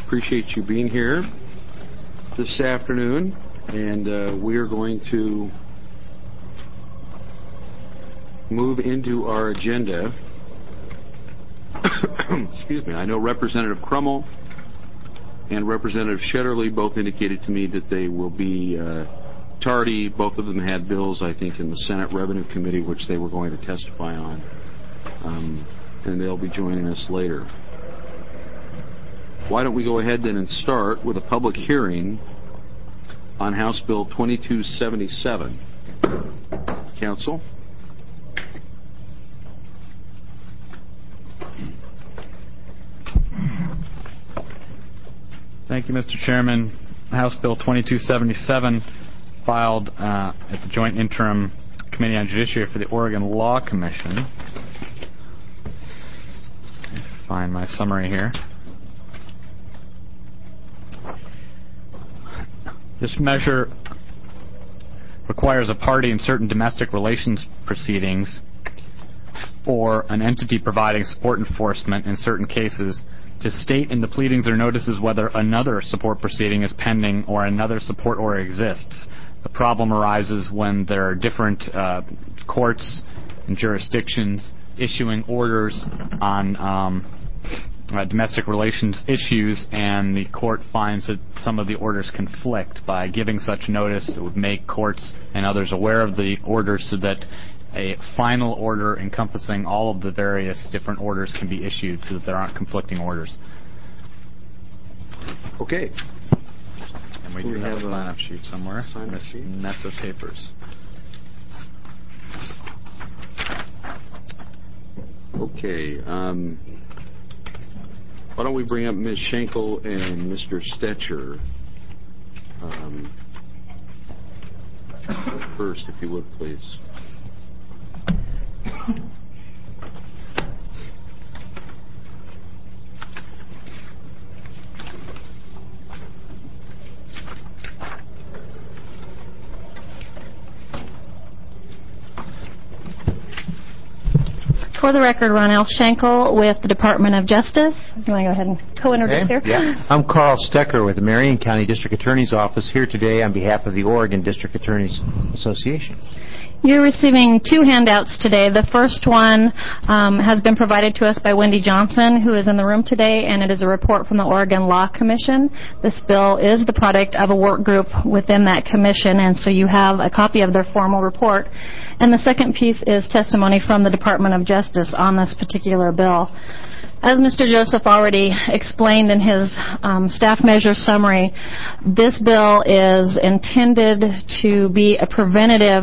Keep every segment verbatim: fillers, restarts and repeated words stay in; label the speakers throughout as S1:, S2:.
S1: Appreciate you being here this afternoon, and uh, we are going to move into our agenda. Excuse me. I know Representative Crummell and Representative Shetterly both indicated to me that they will be uh, tardy. Both of them had bills, I think, in the Senate Revenue Committee, which they were going to testify on, um, and they'll be joining us later. Why don't we go ahead then and start with a public hearing on House Bill twenty-two seventy-seven. Council?
S2: Thank you, Mister Chairman. House Bill twenty-two seventy-seven, filed uh, at the Joint Interim Committee on Judiciary for the Oregon Law Commission. Find my summary here. This measure requires a party in certain domestic relations proceedings or an entity providing support enforcement in certain cases to state in the pleadings or notices whether another support proceeding is pending or another support order exists. The problem arises when there are different uh, courts and jurisdictions issuing orders on um, uh, domestic relations issues, and the court finds that some of the orders conflict. By giving such notice, it would make courts and others aware of the orders so that a final order encompassing all of the various different orders can be issued so that there aren't conflicting orders.
S1: Okay.
S2: And we do
S1: we
S2: have,
S1: have
S2: a sign-up sheet somewhere.
S1: Sign-up sheet.
S2: Mess of papers.
S1: Okay. Um, why don't we bring up Miz Schenkel and Mister Stetcher um, first, if you would, please.
S3: For the record, Ronell Schenkel with the Department of Justice. You want to go ahead and co-introduce
S4: okay.
S3: here?
S4: Yeah. I'm Carl Stecker with the Marion County District Attorney's Office here today on behalf of the Oregon District Attorneys Association.
S3: You're receiving two handouts today. The first one um, has been provided to us by Wendy Johnson, who is in the room today, and it is a report from the Oregon Law Commission. This bill is the product of a work group within that commission, and so you have a copy of their formal report. And the second piece is testimony from the Department of Justice on this particular bill. As Mister Joseph already explained in his um, staff measure summary, this bill is intended to be a preventative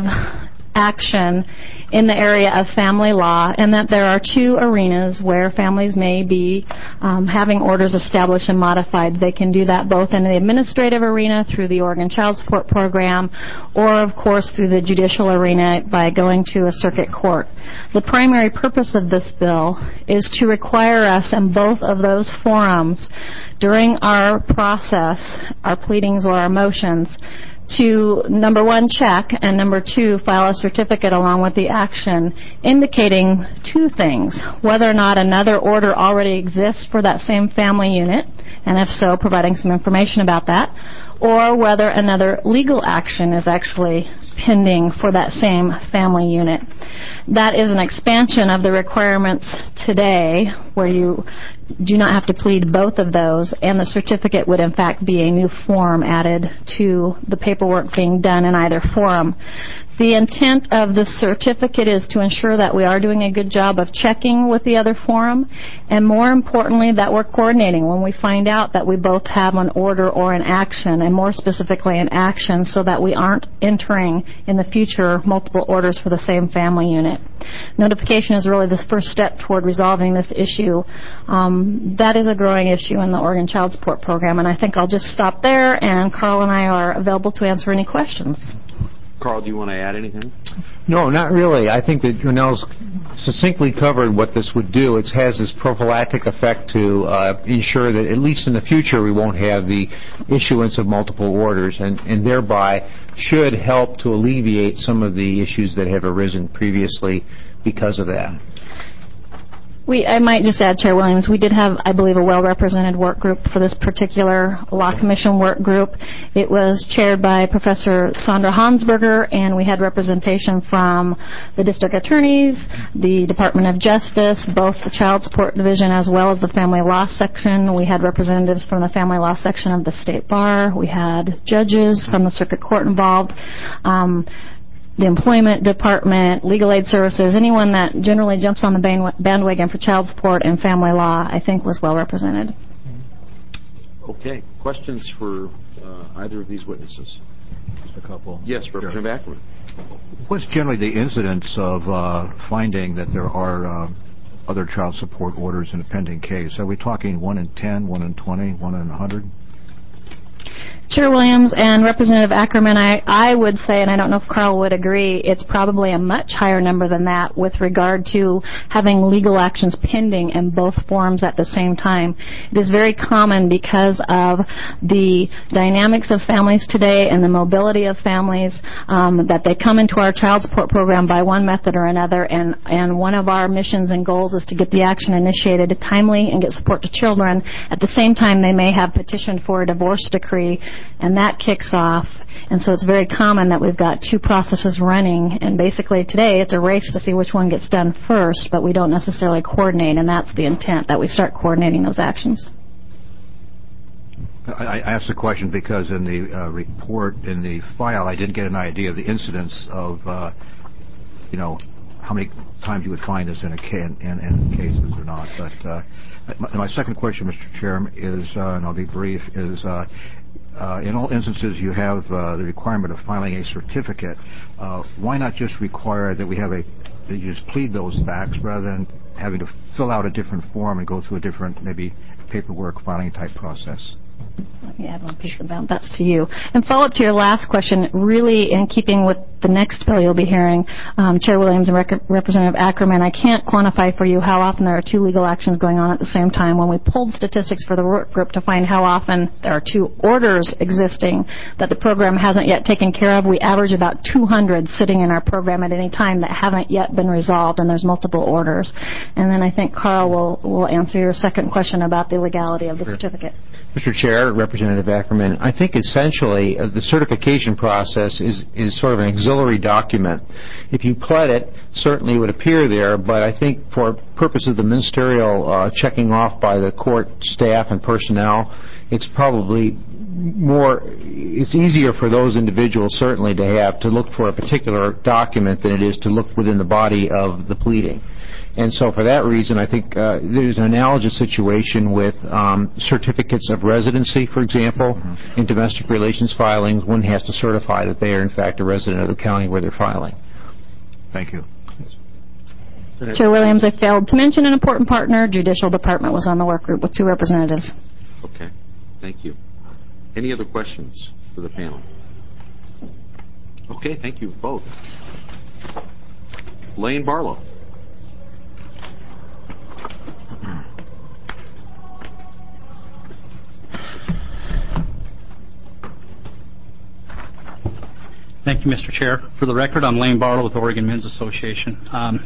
S3: action in the area of family law, and that there are two arenas where families may be um, having orders established and modified. They can do that both in the administrative arena through the Oregon Child Support Program, or of course through the judicial arena by going to a circuit court. The primary purpose of this bill is to require us in both of those forums during our process, our pleadings or our motions, to, number one, check, and number two, file a certificate along with the action indicating two things: whether or not another order already exists for that same family unit, and if so, providing some information about that, or whether another legal action is actually pending for that same family unit. That is an expansion of the requirements today, where you do not have to plead both of those, and the certificate would in fact be a new form added to the paperwork being done in either forum. The intent of the certificate is to ensure that we are doing a good job of checking with the other forum, and more importantly, that we're coordinating when we find out that we both have an order or an action, and more specifically an action, so that we aren't entering in the future multiple orders for the same family unit. Notification is really the first step toward resolving this issue. Um, that is a growing issue in the Oregon Child Support Program, and I think I'll just stop there, and Carl and I are available to answer any questions.
S1: Carl, do you want to add anything?
S4: No, not really. I think that Ronell's succinctly covered what this would do. It has this prophylactic effect to uh, ensure that at least in the future we won't have the issuance of multiple orders, and, and thereby should help to alleviate some of the issues that have arisen previously because of that.
S3: We, I might just add, Chair Williams, we did have, I believe, a well-represented work group for this particular Law Commission work group. It was chaired by Professor Sandra Hansberger, and we had representation from the district attorneys, the Department of Justice, both the Child Support Division as well as the Family Law Section. We had representatives from the Family Law Section of the State Bar. We had judges from the Circuit Court involved. Um, the Employment Department, Legal Aid Services, anyone that generally jumps on the bandwagon for child support and family law, I think was well represented.
S1: Okay. Questions for uh, either of these witnesses?
S5: Just a couple.
S1: Yes, Representative
S5: Sure.
S1: Ackerman.
S5: What's generally the incidence of uh, finding that there are uh, other child support orders in a pending case? Are we talking one in ten, one in twenty, one in one hundred?
S3: Chair Williams and Representative Ackerman, I, I would say, and I don't know if Carl would agree, it's probably a much higher number than that with regard to having legal actions pending in both forms at the same time. It is very common because of the dynamics of families today and the mobility of families um, that they come into our child support program by one method or another, and, and one of our missions and goals is to get the action initiated timely and get support to children. At the same time, they may have petitioned for a divorce decree, and that kicks off. And so it's very common that we've got two processes running, and basically today it's a race to see which one gets done first, but we don't necessarily coordinate, and that's the intent, that we start coordinating those actions.
S5: I, I asked the question because in the uh, report, in the file, I didn't get an idea of the incidence of, uh, you know, how many times you would find this in, a ca- in, in, in cases or not. But uh, my, my second question, Mister Chairman, is, uh, and I'll be brief, is uh, Uh, in all instances, you have uh, the requirement of filing a certificate. Uh, why not just require that we have a, that you just plead those facts rather than having to fill out a different form and go through a different, maybe, paperwork filing type process?
S3: Let me add one piece about that's to you. And follow up to your last question, really in keeping with the next bill you'll be hearing, um, Chair Williams and Rec- Representative Ackerman, I can't quantify for you how often there are two legal actions going on at the same time. When we pulled statistics for the work group to find how often there are two orders existing that the program hasn't yet taken care of, we average about two hundred sitting in our program at any time that haven't yet been resolved, and there's multiple orders. And then I think Carl will, will answer your second question about the legality of the
S4: Sure.
S3: certificate.
S4: Mister Chair, Representative Ackerman, I think essentially uh, the certification process is, is sort of an auxiliary document. If you pled it, certainly it would appear there, but I think for purposes of the ministerial uh, checking off by the court staff and personnel, it's probably more, it's easier for those individuals certainly to have to look for a particular document than it is to look within the body of the pleading. And so for that reason, I think uh, there's an analogous situation with um, certificates of residency, for example. Mm-hmm. In domestic relations filings, one has to certify that they are, in fact, a resident of the county where they're filing.
S5: Thank you.
S3: Chair Williams, I failed to mention an important partner. Judicial Department was on the work group with two representatives.
S1: Okay. Thank you. Any other questions for the panel? Okay. Thank you both. Lane Barlow.
S6: Thank you, Mister Chair. For the record, I'm Lane Barlow with Oregon Men's Association. Um,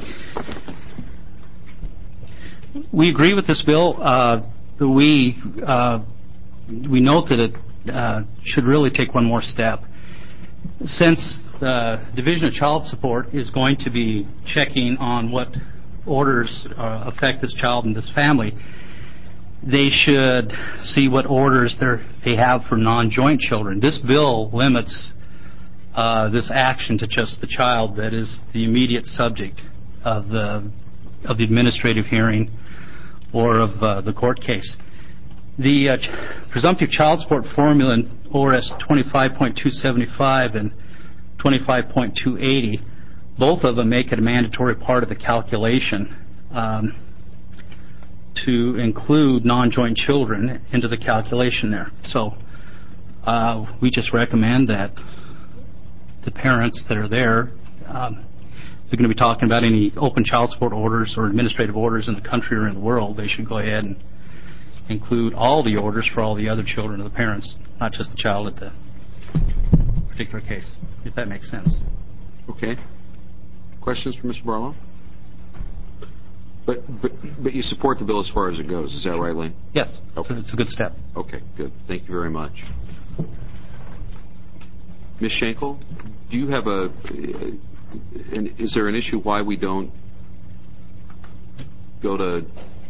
S6: we agree with this bill. Uh, we uh, we note that it uh, should really take one more step. Since the Division of Child Support is going to be checking on what orders uh, affect this child and this family, they should see what orders they have for non-joint children. This bill limits uh, this action to just the child that is the immediate subject of the of the administrative hearing or of uh, the court case. The uh, ch- presumptive child support formula in O R S twenty-five point two seventy-five and twenty-five point two eighty, both of them make it a mandatory part of the calculation um, to include non-joint children into the calculation there. So uh, we just recommend that the parents that are there, um, they're going to be talking about any open child support orders or administrative orders in the country or in the world, they should go ahead and include all the orders for all the other children of the parents, not just the child at the particular case, if that makes sense.
S1: Okay. Questions for Mister Barlow? But, but but you support the bill as far as it goes, is that right, Lane?
S6: Yes.
S1: Okay.
S6: So it's a good step.
S1: Okay, good. Thank you very much. Miz Schenkel, do you have a, an, is there an issue why we don't go to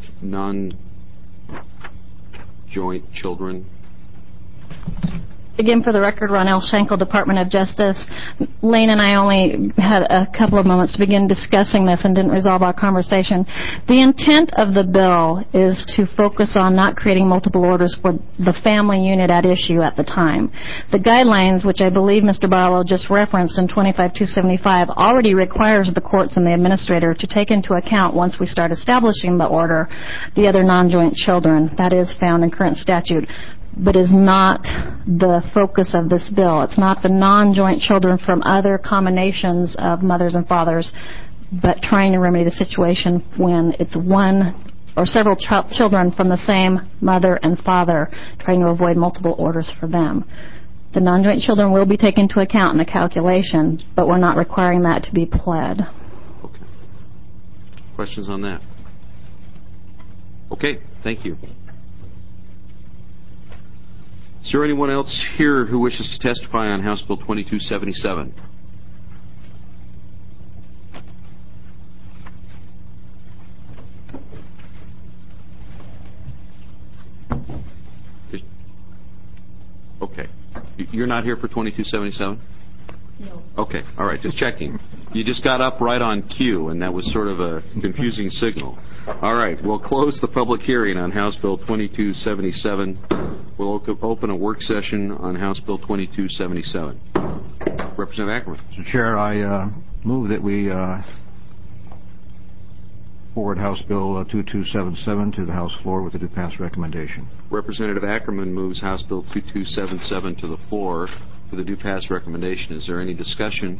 S1: non-joint children?
S3: Again, for the record, Ronell Schenkel, Department of Justice. Lane and I only had a couple of moments to begin discussing this and didn't resolve our conversation. The intent of the bill is to focus on not creating multiple orders for the family unit at issue at the time. The guidelines, which I believe Mister Barlow just referenced in twenty-five two seventy-five, already requires the courts and the administrator to take into account, once we start establishing the order, the other non-joint children. That is found in current statute, but is not the focus of this bill. It's not the non-joint children from other combinations of mothers and fathers, but trying to remedy the situation when it's one or several ch- children from the same mother and father, trying to avoid multiple orders for them. The non-joint children will be taken into account in the calculation, but we're not requiring that to be pled.
S1: Okay. Questions on that? Okay, thank you. Is there anyone else here who wishes to testify on House Bill twenty-two seventy-seven? Okay. You're not here for twenty-two seventy-seven?
S3: No.
S1: Okay. All right. Just checking. You just got up right on cue, and that was sort of a confusing signal. All right. We'll close the public hearing on House Bill twenty-two seventy-seven. We'll open a work session on House Bill twenty-two seventy-seven. Representative Ackerman.
S5: Mister Chair, I uh, move that we uh, forward House Bill uh, twenty-two seventy-seven to the House floor with a do-pass recommendation.
S1: Representative Ackerman moves House Bill twenty-two seventy-seven to the floor with a do-pass recommendation. Is there any discussion?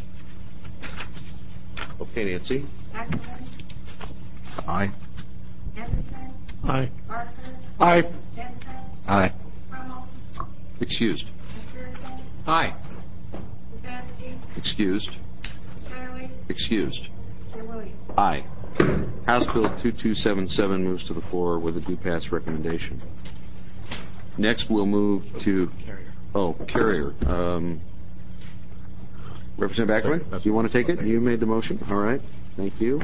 S1: Okay, Nancy.
S7: Ackerman.
S5: Aye.
S7: Anderson.
S6: Aye.
S7: Barker.
S6: Aye.
S7: Jensen.
S4: Aye.
S7: Crummell.
S1: Excused.
S7: McPherson.
S6: Aye.
S7: Kuczynski.
S1: Excused.
S7: Shetterly.
S1: Excused.
S7: Chair Williams.
S1: Aye. House Bill twenty-two seventy-seven moves to the floor with a do-pass recommendation. Next, we'll move to... Carrier. Oh, Carrier. Um, Representative Ackerman, do you want to take it? You made the motion. All right. Thank you.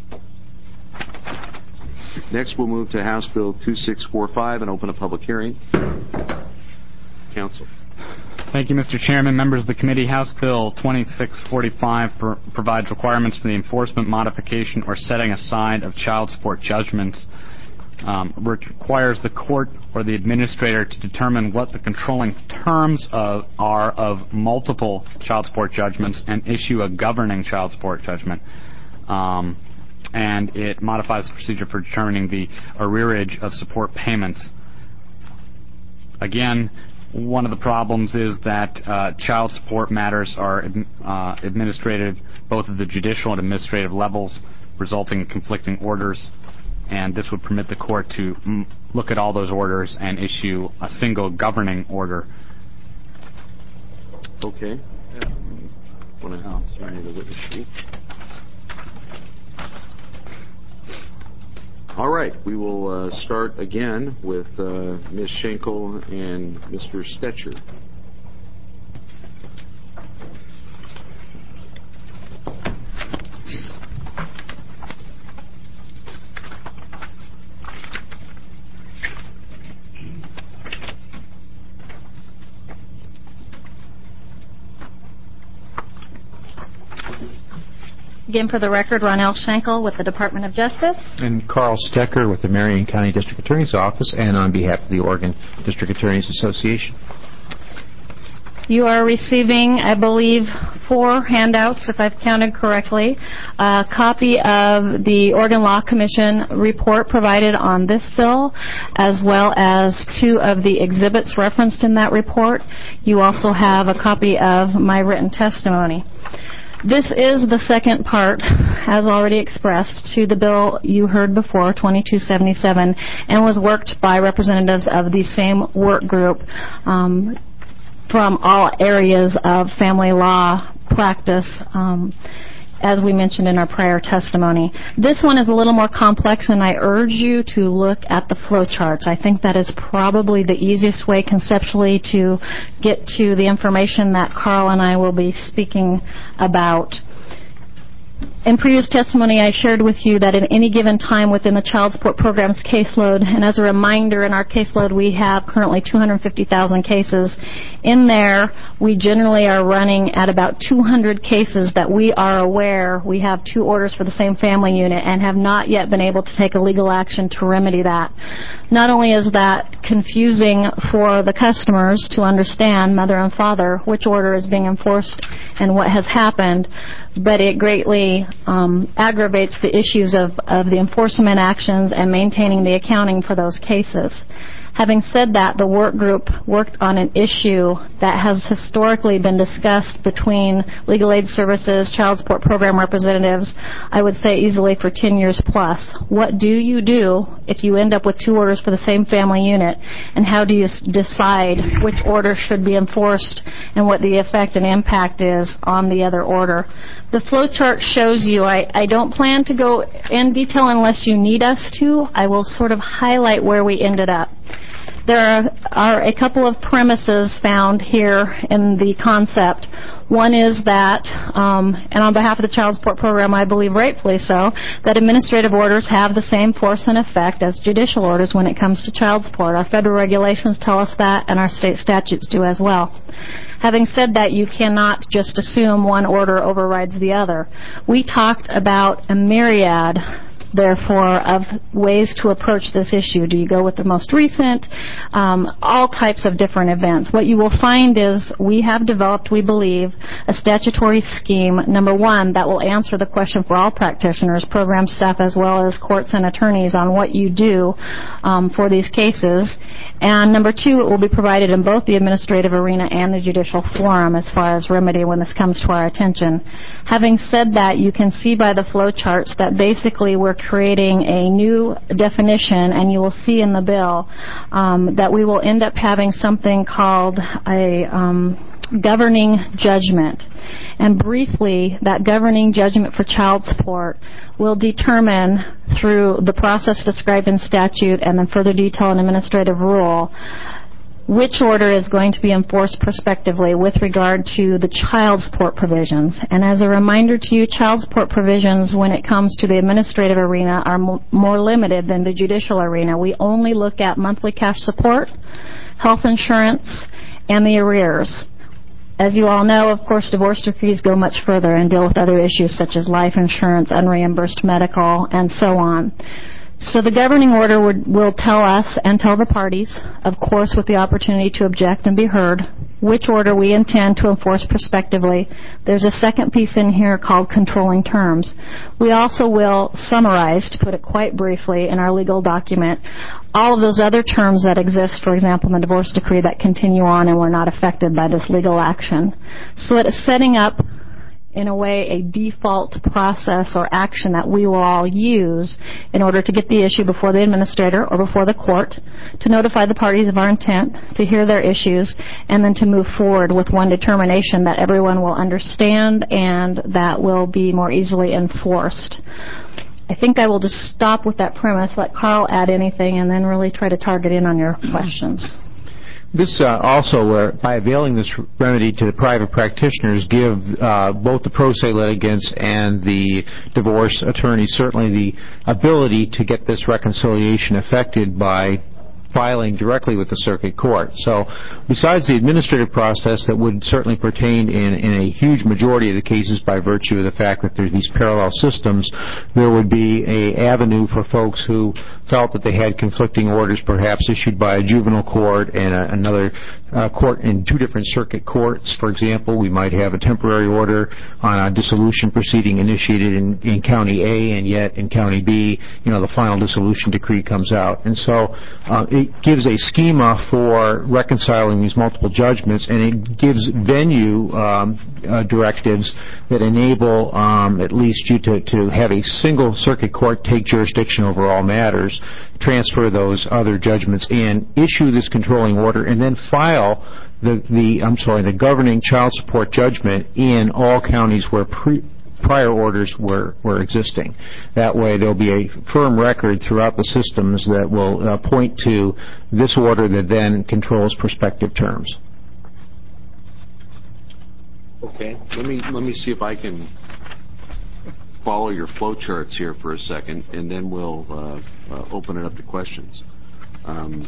S1: Next, we'll move to House Bill twenty-six forty-five and open a public hearing. Council.
S2: Thank you, Mister Chairman. Members of the committee, House Bill twenty-six forty-five pr- provides requirements for the enforcement, modification, or setting aside of child support judgments. Um, requires the court or the administrator to determine what the controlling terms of, are of multiple child support judgments and issue a governing child support judgment. Um, and it modifies the procedure for determining the arrearage of support payments. Again, one of the problems is that uh, child support matters are uh, administrative, both at the judicial and administrative levels, resulting in conflicting orders. And this would permit the court to mm, look at all those orders and issue a single governing order.
S1: Okay. Want to see any of the witness sheet? All right. We will uh, start again with uh, Miz Schenkel and Mister Stetcher.
S3: Again, for the record, Ronell Schenkel with the Department of Justice.
S4: And Carl Stecker with the Marion County District Attorney's Office, and on behalf of the Oregon District Attorneys Association.
S3: You are receiving, I believe, four handouts, if I've counted correctly. A copy of the Oregon Law Commission report provided on this bill, as well as two of the exhibits referenced in that report. You also have a copy of my written testimony. This is the second part, as already expressed, to the bill you heard before, twenty-two seventy-seven, and was worked by representatives of the same work group um, from all areas of family law practice. Um, as we mentioned in our prior testimony. This one is a little more complex, and I urge you to look at the flow charts. I think that is probably the easiest way conceptually to get to the information that Carl and I will be speaking about. In previous testimony, I shared with you that at any given time within the Child Support Program's caseload, and as a reminder, in our caseload we have currently two hundred fifty thousand cases. In there, we generally are running at about two hundred cases that we are aware we have two orders for the same family unit and have not yet been able to take a legal action to remedy that. Not only is that confusing for the customers to understand, mother and father, which order is being enforced and what has happened, but it greatly um, aggravates the issues of, of the enforcement actions and maintaining the accounting for those cases. Having said that, the work group worked on an issue that has historically been discussed between legal aid services, child support program representatives, I would say easily for ten years plus. What do you do if you end up with two orders for the same family unit, and how do you s- decide which order should be enforced and what the effect and impact is on the other order? The flow chart shows you, I, I don't plan to go in detail unless you need us to. I will sort of highlight where we ended up. There are, are a couple of premises found here in the concept. One is that, um, and on behalf of the Child Support Program, I believe rightfully so, that administrative orders have the same force and effect as judicial orders when it comes to child support. Our federal regulations tell us that, and our state statutes do as well. Having said that, you cannot just assume one order overrides the other. We talked about a myriad, therefore, of ways to approach this issue. Do you go with the most recent? Um, all types of different events. What you will find is we have developed, we believe, a statutory scheme, number one, that will answer the question for all practitioners, program staff, as well as courts and attorneys on what you do um, for these cases. And number two, it will be provided in both the administrative arena and the judicial forum as far as remedy when this comes to our attention. Having said that, you can see by the flow charts that basically we're creating a new definition, and you will see in the bill um, that we will end up having something called a um, governing judgment. And briefly, that governing judgment for child support will determine through the process described in statute and then further detail in administrative rule which order is going to be enforced prospectively with regard to the child support provisions. And as a reminder to you, child support provisions when it comes to the administrative arena are mo- more limited than the judicial arena. We only look at monthly cash support, health insurance, and the arrears. As you all know, of course, divorce decrees go much further and deal with other issues such as life insurance, unreimbursed medical, and so on. So the governing order would, will tell us and tell the parties, of course with the opportunity to object and be heard, which order we intend to enforce prospectively. There's a second piece in here called controlling terms. We also will summarize, to put it quite briefly, in our legal document, all of those other terms that exist, for example, in the divorce decree that continue on and were not affected by this legal action. So it is setting up, in a way, a default process or action that we will all use in order to get the issue before the administrator or before the court, to notify the parties of our intent, to hear their issues, and then to move forward with one determination that everyone will understand and that will be more easily enforced. I think I will just stop with that premise, let Carl add anything, and then really try to target in on your questions.
S4: This uh, also, uh, by availing this remedy to the private practitioners, give uh, both the pro se litigants and the divorce attorneys certainly the ability to get this reconciliation effected by filing directly with the circuit court. So besides the administrative process that would certainly pertain in, in a huge majority of the cases by virtue of the fact that there's these parallel systems, there would be a avenue for folks who felt that they had conflicting orders perhaps issued by a juvenile court and a, another uh, court in two different circuit courts. For example, we might have a temporary order on a dissolution proceeding initiated in, in County A, and yet in County B, you know, the final dissolution decree comes out. And so uh, it gives a schema for reconciling these multiple judgments, and it gives venue um, uh, directives that enable um, at least you to, to have a single circuit court take jurisdiction over all matters, transfer those other judgments in, issue this controlling order, and then file the, the I'm sorry, the governing child support judgment in all counties where pre, prior orders were, were existing. That way there'll be a firm record throughout the systems that will uh, point to this order that then controls prospective terms.
S1: Okay. Let me let me see if I can follow your flow charts here for a second, and then we'll uh, uh, open it up to questions. Um,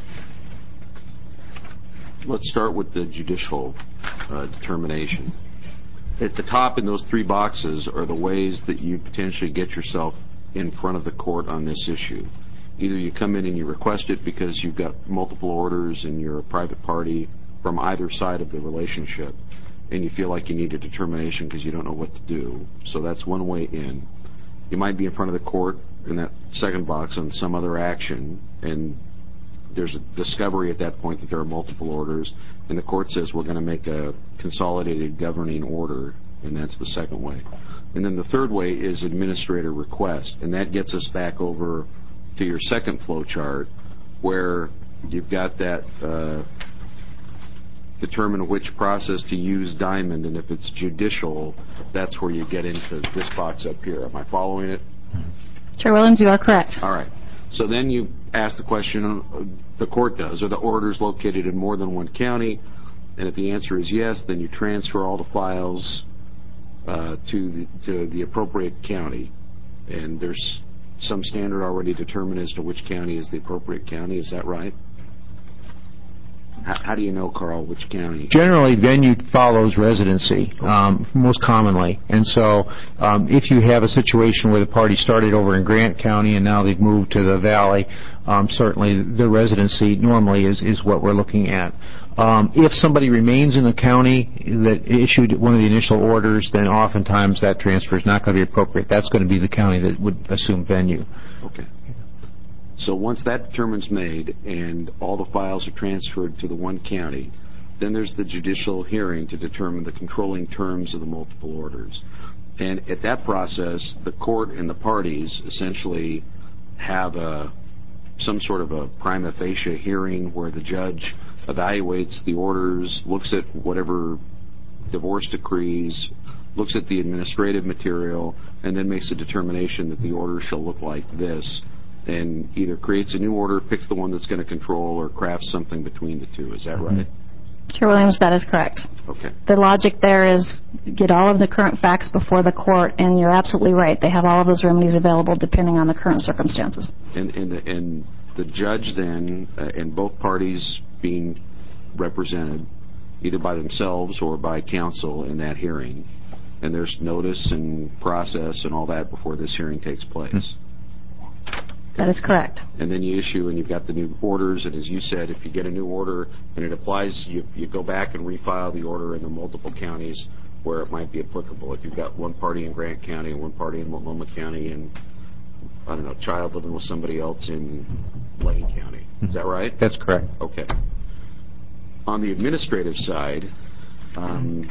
S1: let's start with the judicial uh, determination. At the top in those three boxes are the ways that you potentially get yourself in front of the court on this issue. Either you come in and you request it because you've got multiple orders and you're a private party from either side of the relationship, and you feel like you need a determination because you don't know what to do. So that's one way in. You might be in front of the court in that second box on some other action, and there's a discovery at that point that there are multiple orders, and the court says we're going to make a consolidated governing order, and that's the second way. And then the third way is administrator request, and that gets us back over to your second flow chart where you've got that uh, determine which process to use diamond, and if it's judicial, that's where you get into this box up here. Am I following it?
S3: Chair Williams, you are correct.
S1: All right. So then you ask the question, the court does, are the orders located in more than one county? And if the answer is yes, then you transfer all the files uh, to, the, to the appropriate county. And there's some standard already determined as to which county is the appropriate county. Is that right? How, how do you know, Carl, which county?
S4: Generally, venue follows residency, um, most commonly. And so um, if you have a situation where the party started over in Grant County and now they've moved to the Valley, um, certainly the residency normally is, is what we're looking at. Um, if somebody remains in the county that issued one of the initial orders, then oftentimes that transfer is not going to be appropriate. That's going to be the county that would assume venue.
S1: Okay. So once that determine's made and all the files are transferred to the one county, then there's the judicial hearing to determine the controlling terms of the multiple orders. And at that process, the court and the parties essentially have a, some sort of a prima facie hearing where the judge evaluates the orders, looks at whatever divorce decrees, looks at the administrative material, and then makes a determination that the order shall look like this, and either creates a new order, picks the one that's going to control, or crafts something between the two. Is that right?
S3: Chair Williams, that is correct.
S1: Okay.
S3: The logic there is get all of the current facts before the court, and you're absolutely right. They have all of those remedies available depending on the current circumstances.
S1: And, and, the, and the judge then, uh, and both parties being represented either by themselves or by counsel in that hearing, and there's notice and process and all that before this hearing takes place. Mm-hmm.
S3: That is correct.
S1: And then you issue, and you've got the new orders, and as you said, if you get a new order and it applies, you, you go back and refile the order in the multiple counties where it might be applicable. If you've got one party in Grant County and one party in Multnomah County and, I don't know, child living with somebody else in Lane County. Is that right?
S4: That's correct.
S1: Okay. On the administrative side, um,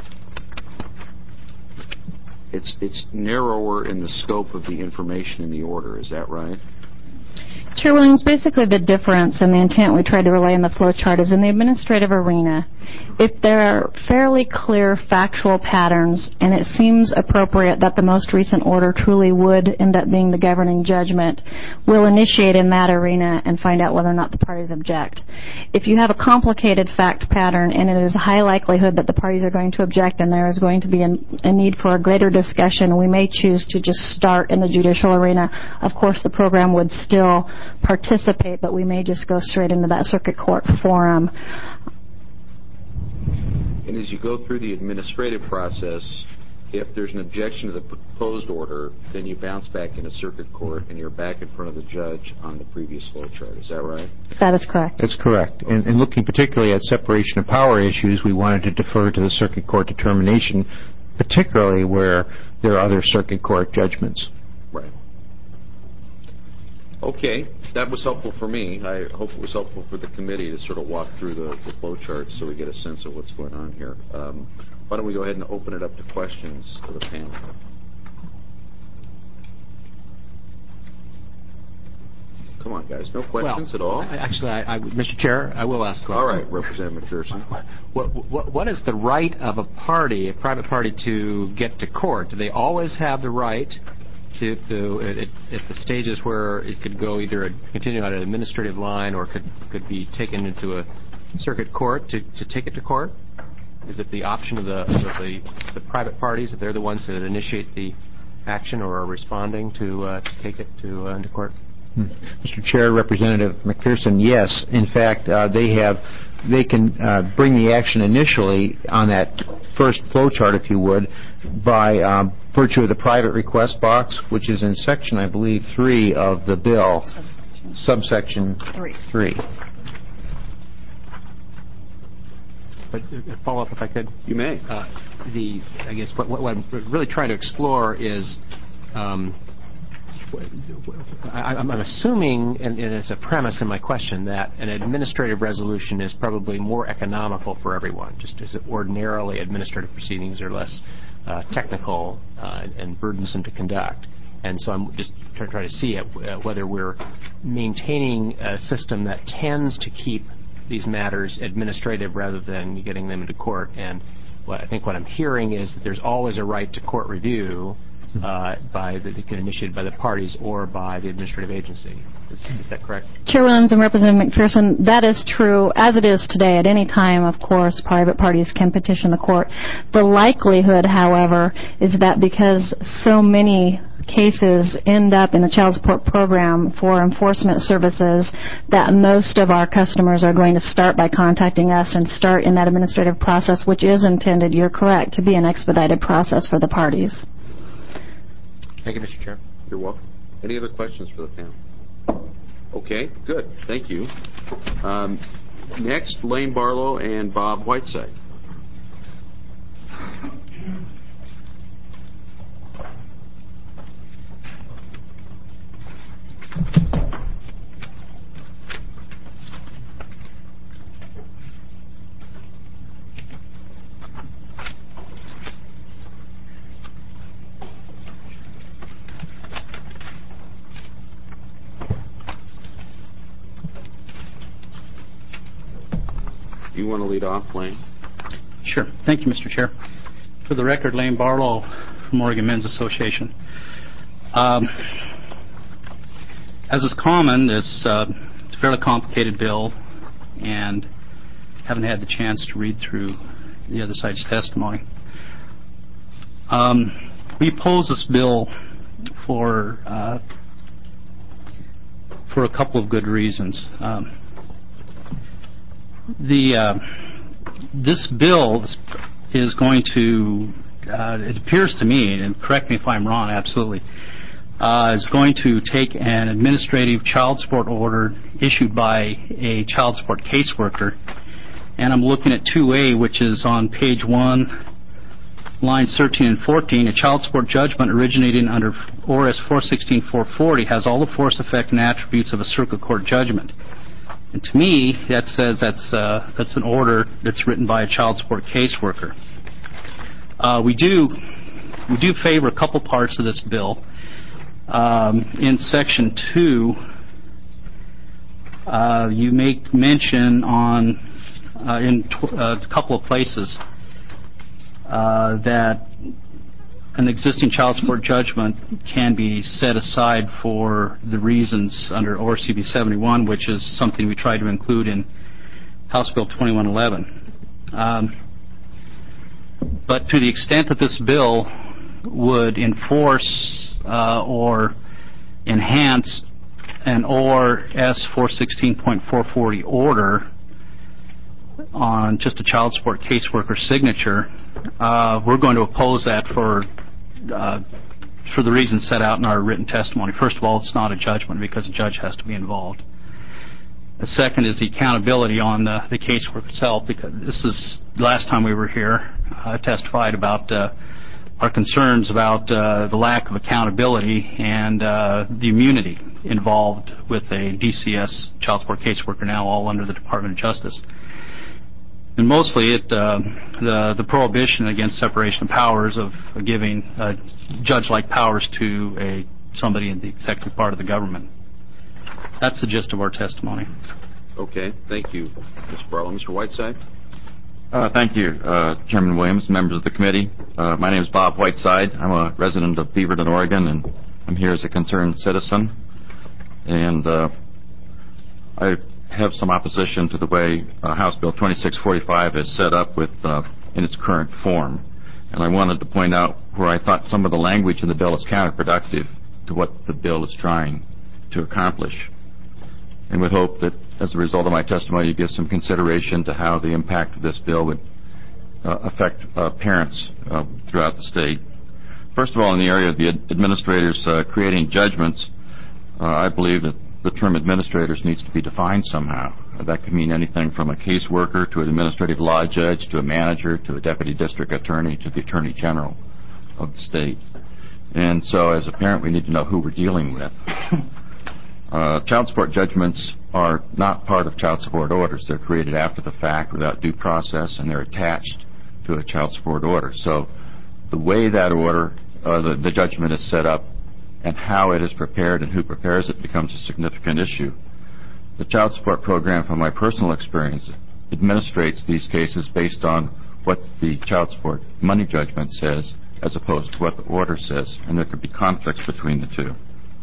S1: It's it's narrower in the scope of the information in the order. Is that right?
S3: Chair Williams, basically the difference and the intent we tried to relay in the flow chart is in the administrative arena. If there are fairly clear factual patterns and it seems appropriate that the most recent order truly would end up being the governing judgment, we'll initiate in that arena and find out whether or not the parties object. If you have a complicated fact pattern and it is a high likelihood that the parties are going to object and there is going to be a, a need for a greater discussion, we may choose to just start in the judicial arena. Of course, the program would still participate, but we may just go straight into that circuit court forum.
S1: And as you go through the administrative process, if there's an objection to the proposed order, then you bounce back into circuit court and you're back in front of the judge on the previous flow chart. Is that right?
S3: That is correct.
S4: That's correct. And, and looking particularly at separation of power issues, we wanted to defer to the circuit court determination, particularly where there are other circuit court judgments.
S1: Right. Okay, that was helpful for me. I hope it was helpful for the committee to sort of walk through the, the flow chart so we get a sense of what's going on here. Um, why don't we go ahead and open it up to questions to the panel? Come on, guys. No questions at all?
S8: Actually, I, I, Mister Chair, I will ask.
S1: All right, Representative McPherson.
S8: What, what, what is the right of a party, a private party, to get to court? Do they always have the right to, to at, at the stages where it could go either a, continue on an administrative line or could could be taken into a circuit court to, to take it to court? Is it the option of the, of the the private parties, if they're the ones that initiate the action or are responding to uh, to take it to uh, into court?
S4: Mister Chair, Representative McPherson, yes. In fact, uh, they have, they can uh, bring the action initially on that first flow chart, if you would, by um, virtue of the private request box, which is in section, I believe, three of the bill, subsection, subsection three. three.
S8: But uh, follow up, if I could.
S1: You may.
S8: Uh, the I guess what, what I'm really trying to explore is. Um, I, I'm assuming, and, and it's a premise in my question, that an administrative resolution is probably more economical for everyone, just as ordinarily administrative proceedings are less uh, technical uh, and burdensome to conduct. And so I'm just trying try to see it, uh, whether we're maintaining a system that tends to keep these matters administrative rather than getting them into court. And what I think what I'm hearing is that there's always a right to court review Uh, by the, initiated by the parties or by the administrative agency. Is, is that correct?
S3: Chair Williams and Representative McPherson, that is true. As it is today, at any time, of course, private parties can petition the court. The likelihood, however, is that because so many cases end up in the child support program for enforcement services, that most of our customers are going to start by contacting us and start in that administrative process, which is intended, you're correct, to be an expedited process for the parties.
S8: Thank you, Mister Chair.
S1: You're welcome. Any other questions for the panel? Okay, good. Thank you. Um, next, Lane Barlow and Bob Whiteside. You want to lead off, Lane?
S6: Sure. Thank you, Mister Chair. For the record, Lane Barlow from Oregon Men's Association. Um, as is common, it's, uh, it's a fairly complicated bill, and haven't had the chance to read through the other side's testimony. Um, we oppose this bill for uh, for a couple of good reasons. Um, The uh, this bill is going to, uh, it appears to me, and correct me if I'm wrong, absolutely, uh, is going to take an administrative child support order issued by a child support caseworker, and I'm looking at two A, which is on page one, lines thirteen and fourteen. A child support judgment originating under O R S four sixteen four forty has all the force, effect, and attributes of a circuit court judgment. And to me, that says that's uh, that's an order that's written by a child support caseworker. Uh, we do we do favor a couple parts of this bill. Um, in section two, uh, you make mention on uh, in tw- uh, a couple of places uh, that an existing child support judgment can be set aside for the reasons under O R C B seventy-one, which is something we tried to include in House Bill twenty-one eleven. Um, but to the extent that this bill would enforce uh, or enhance an O R S four sixteen point four forty order on just a child support caseworker signature, uh, we're going to oppose that for uh, for the reasons set out in our written testimony. First of all, it's not a judgment because a judge has to be involved. The second is the accountability on the, the casework itself, because this is the last time we were here. I testified about uh, our concerns about uh, the lack of accountability and uh, the immunity involved with a D C S child support caseworker, now all under the Department of Justice. And mostly it, uh, the, the prohibition against separation of powers of giving uh, judge-like powers to a somebody in the executive part of the government. That's the gist of our testimony.
S1: Okay, thank you, Mister Barlow. Mister Whiteside?
S9: Uh, thank you, uh, Chairman Williams, members of the committee. Uh, my name is Bob Whiteside. I'm a resident of Beaverton, Oregon, and I'm here as a concerned citizen. And uh, I have some opposition to the way uh, House Bill twenty-six forty-five is set up with uh, in its current form. And I wanted to point out where I thought some of the language in the bill is counterproductive to what the bill is trying to accomplish. And would hope that as a result of my testimony you give some consideration to how the impact of this bill would uh, affect uh, parents uh, throughout the state. First of all, in the area of the ad- administrators uh, creating judgments, uh, I believe that the term administrators needs to be defined somehow. Uh, that could mean anything from a caseworker to an administrative law judge to a manager to a deputy district attorney to the attorney general of the state. And so as a parent we need to know who we're dealing with. Uh, child support judgments are not part of child support orders. They're created after the fact without due process, and they're attached to a child support order. So the way that order, uh, the, the judgment is set up and how it is prepared and who prepares it becomes a significant issue. The child support program, from my personal experience, administrates these cases based on what the child support money judgment says as opposed to what the order says, and there could be conflicts between the two.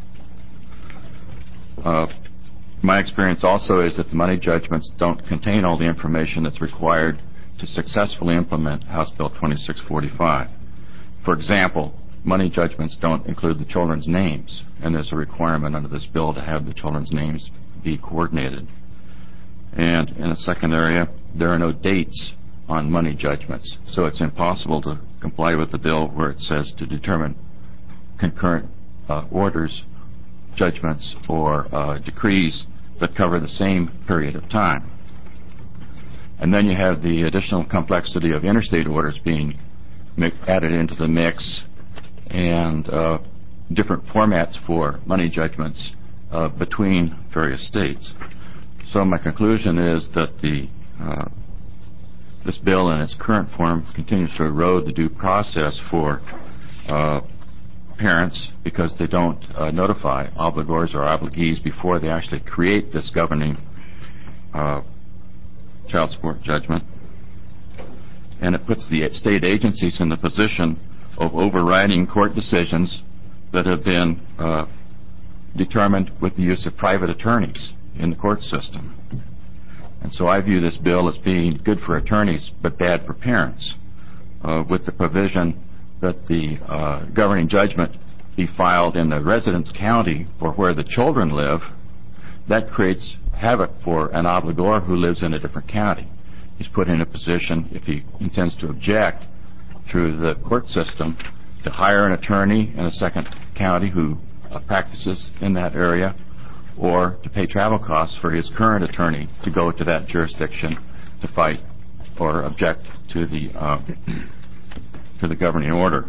S9: Uh, my experience also is that the money judgments don't contain all the information that's required to successfully implement House Bill twenty-six forty-five. For example, money judgments don't include the children's names, and there's a requirement under this bill to have the children's names be coordinated. And in a second area, there are no dates on money judgments, so it's impossible to comply with the bill where it says to determine concurrent uh, orders, judgments, or uh, decrees that cover the same period of time. And then you have the additional complexity of interstate orders being mi- added into the mix, and uh, different formats for money judgments uh, between various states. So my conclusion is that the uh, this bill in its current form continues to erode the due process for uh, parents because they don't uh, notify obligors or obligees before they actually create this governing uh, child support judgment. And it puts the state agencies in the position of overriding court decisions that have been uh, determined with the use of private attorneys in the court system. And so I view this bill as being good for attorneys but bad for parents, uh, with the provision that the uh, governing judgment be filed in the residence county for where the children live. That creates havoc for an obligor who lives in a different county. He's put in a position, if he intends to object through the court system, to hire an attorney in a second county who uh, practices in that area, or to pay travel costs for his current attorney to go to that jurisdiction to fight or object to the uh, to the governing order.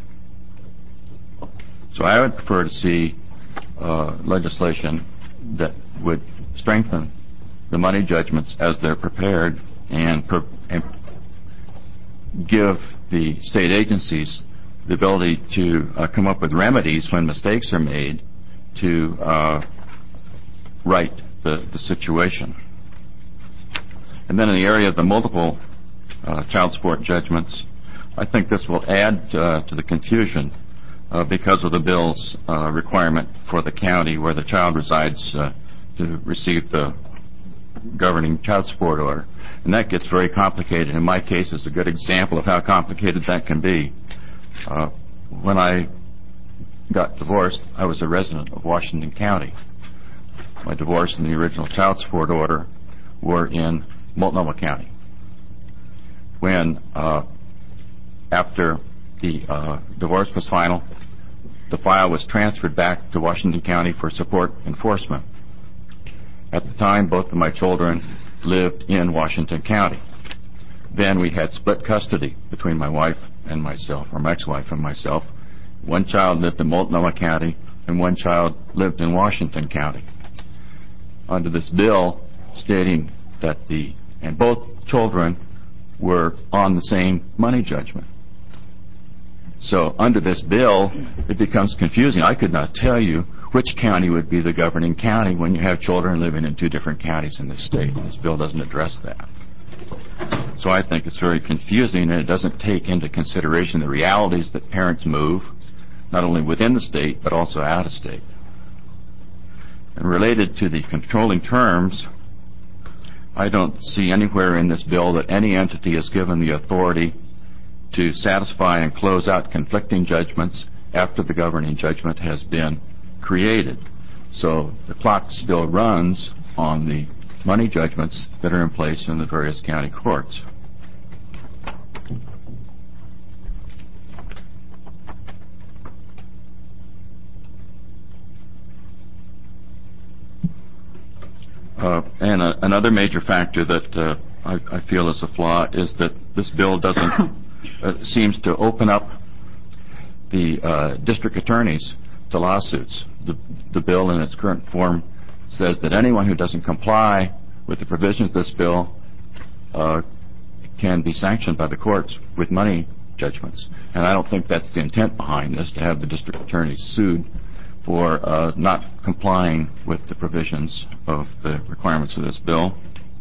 S9: So I would prefer to see uh, legislation that would strengthen the money judgments as they're prepared and, per- and give the state agencies the ability to uh, come up with remedies when mistakes are made to uh, right the, the situation. And then in the area of the multiple uh, child support judgments, I think this will add uh, to the confusion uh, because of the bill's uh, requirement for the county where the child resides uh, to receive the governing child support order. And that gets very complicated. In my case, it's a good example of how complicated that can be. Uh, when I got divorced, I was a resident of Washington County. My divorce and the original child support order were in Multnomah County. When, uh, after the uh, divorce was final, the file was transferred back to Washington County for support enforcement. At the time, both of my children lived in Washington County. Then we had split custody between my wife and myself, or my ex-wife and myself. One child lived in Multnomah County, and one child lived in Washington County. Under this bill stating that the, and both children were on the same money judgment. So under this bill, it becomes confusing. I could not tell you which county would be the governing county when you have children living in two different counties in the state. This bill doesn't address that. So I think it's very confusing, and it doesn't take into consideration the realities that parents move, not only within the state, but also out of state. And related to the controlling terms, I don't see anywhere in this bill that any entity is given the authority to satisfy and close out conflicting judgments after the governing judgment has been created. So the clock still runs on the money judgments that are in place in the various county courts. Uh, and uh, another major factor that uh, I, I feel is a flaw is that this bill doesn't uh, seems to open up the uh, district attorneys to lawsuits. The, the bill in its current form says that anyone who doesn't comply with the provisions of this bill uh, can be sanctioned by the courts with money judgments. And I don't think that's the intent behind this, to have the district attorneys sued for uh, not complying with the provisions of the requirements of this bill.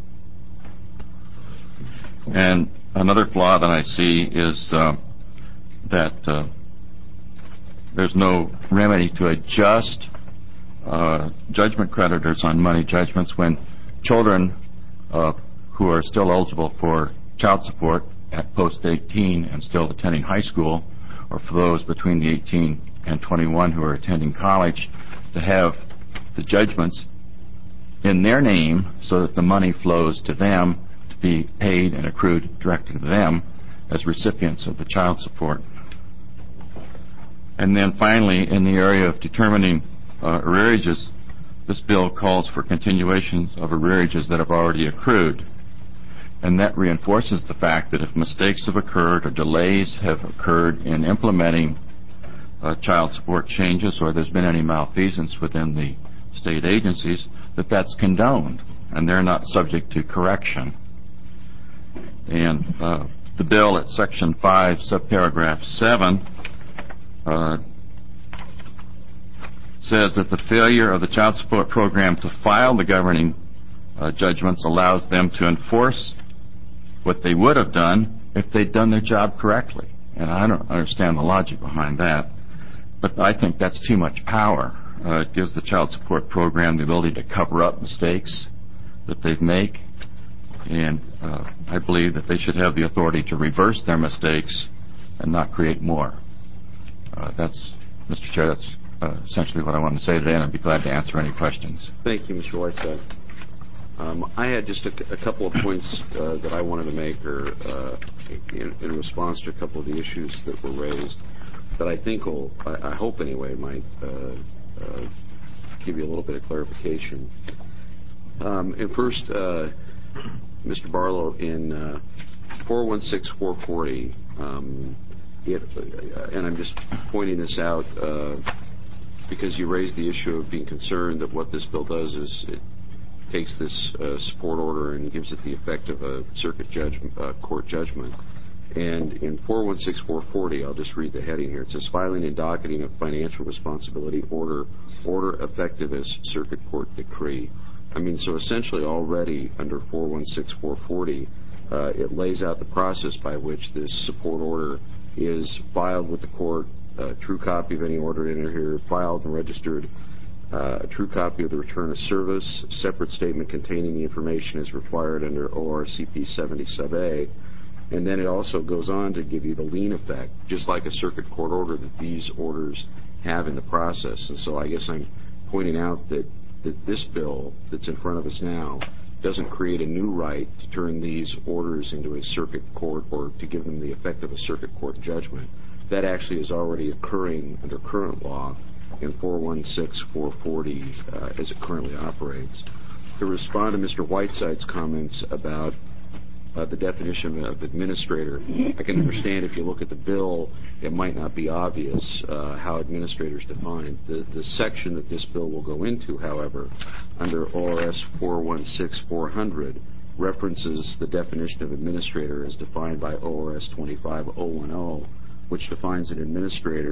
S9: And another flaw that I see is uh, that uh, there's no remedy to adjust uh, judgment creditors on money judgments when children uh, who are still eligible for child support at post eighteen and still attending high school, or for those between the eighteen and twenty-one who are attending college, to have the judgments in their name so that the money flows to them to be paid and accrued directly to them as recipients of the child support. And then finally, in the area of determining uh, arrearages, this bill calls for continuations of arrearages that have already accrued. And that reinforces the fact that if mistakes have occurred or delays have occurred in implementing uh, child support changes, or there's been any malfeasance within the state agencies, that that's condoned and they're not subject to correction. And uh, the bill at Section five, subparagraph seven, uh, says that the failure of the child support program to file the governing uh, judgments allows them to enforce what they would have done if they'd done their job correctly. And I don't understand the logic behind that, but I think that's too much power. Uh, it gives the child support program the ability to cover up mistakes that they make, and uh, I believe that they should have the authority to reverse their mistakes and not create more. Uh, that's, Mister Chair, that's uh, essentially what I wanted to say today, and I'd be glad to answer any questions.
S1: Thank you, Mister Whiteside. Um, I had just a, a couple of points uh, that I wanted to make, or uh, in, in response to a couple of the issues that were raised, that I think will, I, I hope anyway, might uh, uh, give you a little bit of clarification. Um, and first, uh, Mister Barlow, in uh, four one six four forty, um, it, uh, and I'm just pointing this out uh, because you raised the issue of being concerned that what this bill does is it takes this uh, support order and gives it the effect of a circuit judge, uh, court judgment. And in four one six four forty, I'll just read the heading here. It says, filing and docketing of financial responsibility order, order effective as circuit court decree. I mean, so essentially already under four one six four forty, uh, it lays out the process by which this support order is filed with the court, a true copy of any order in here, filed and registered, uh, a true copy of the return of service, separate statement containing the information as required under O R C P seventy sub A, and then it also goes on to give you the lien effect, just like a circuit court order that these orders have in the process. And so I guess I'm pointing out that that this bill that's in front of us now doesn't create a new right to turn these orders into a circuit court or to give them the effect of a circuit court judgment. That actually is already occurring under current law in four one six four forty uh, as it currently operates. To respond to Mister Whiteside's comments about Uh, the definition of administrator, I can understand if you look at the bill, it might not be obvious uh, how administrator is defined. The, the section that this bill will go into, however, under O R S four one six four hundred, references the definition of administrator as defined by O R S twenty-five oh ten, which defines an administrator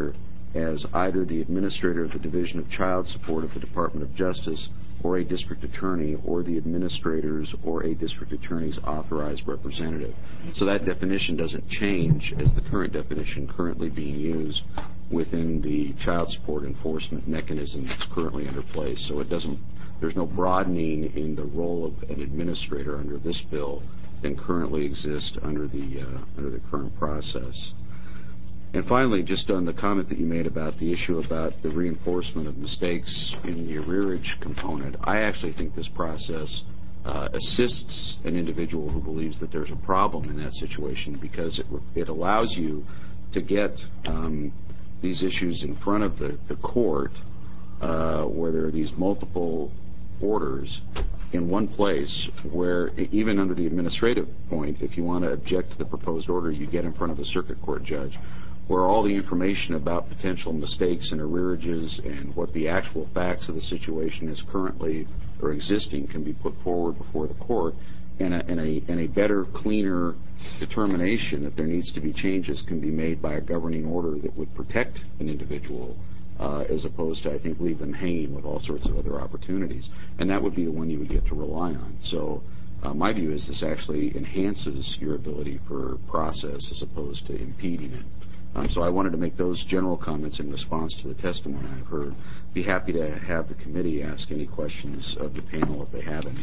S1: as either the administrator of the Division of Child Support of the Department of Justice or a district attorney or the administrators or a district attorney's authorized representative. So that definition doesn't change as the current definition currently being used within the child support enforcement mechanism that's currently under place. So it doesn't, there's no broadening in the role of an administrator under this bill than currently exists under the uh, under the current process. And finally, just on the comment that you made about the issue about the reinforcement of mistakes in the arrearage component, I actually think this process uh, assists an individual who believes that there's a problem in that situation, because it, it allows you to get um, these issues in front of the, the court uh, where there are these multiple orders in one place, where even under the administrative point, if you want to object to the proposed order, you get in front of a circuit court judge, where all the information about potential mistakes and arrearages and what the actual facts of the situation is currently or existing can be put forward before the court, and a, and a, and a better, cleaner determination if there needs to be changes can be made by a governing order that would protect an individual uh, as opposed to, I think, leave them hanging with all sorts of other opportunities. And that would be the one you would get to rely on. So uh, my view is this actually enhances your ability for process as opposed to impeding it. Um, so I wanted to make those general comments in response to the testimony I've heard. Be happy to have the committee ask any questions of the panel if they have any.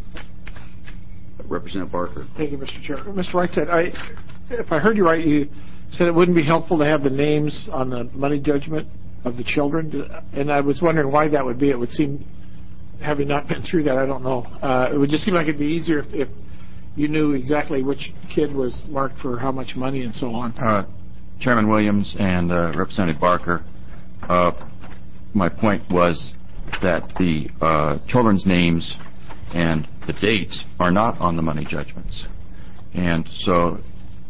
S1: Representative Barker.
S10: Thank you, Mister Chair. Mister Whiteside, I, if I heard you right, you said it wouldn't be helpful to have the names on the money judgment of the children, and I was wondering why that would be. It would seem, having not been through that, I don't know. Uh, it would just seem like it'd be easier if, if you knew exactly which kid was marked for how much money and so on.
S9: Uh, Chairman Williams and uh, Representative Barker, uh, my point was that the uh, children's names and the dates are not on the money judgments. And so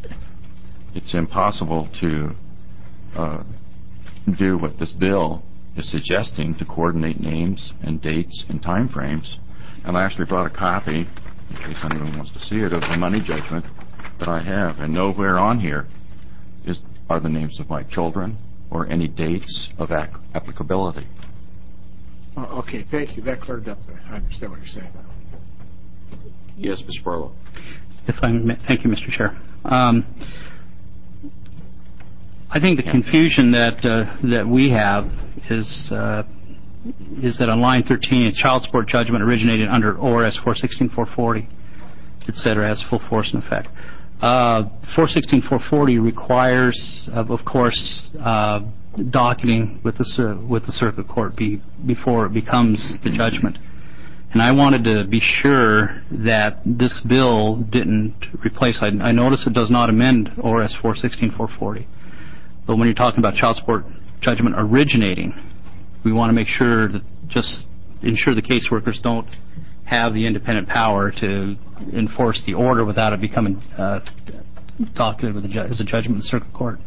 S9: it's impossible to uh, do what this bill is suggesting, to coordinate names and dates and time frames. And I actually brought a copy, in case anyone wants to see it, of the money judgment that I have. And nowhere on here is are the names of my children or any dates of ac- applicability.
S10: Oh, okay, thank you. That cleared up there. I understand what you're saying.
S1: Yes, Mister Barlow.
S6: If I may, thank you, Mister Chair. Um, I think the confusion that uh, that we have is uh, is that on line thirteen, a child support judgment originated under O R S four sixteen four forty, et cetera, has full force and effect. Uh, four sixteen four forty requires, uh, of course, uh, docketing with the with the circuit court be, before it becomes the judgment. And I wanted to be sure that this bill didn't replace. I, I notice it does not amend O R S four sixteen four forty. But when you're talking about child support judgment originating, we want to make sure that just ensure the caseworkers don't have the independent power to enforce the order without it becoming uh, docketed with a ju- as a judgment in the circuit court.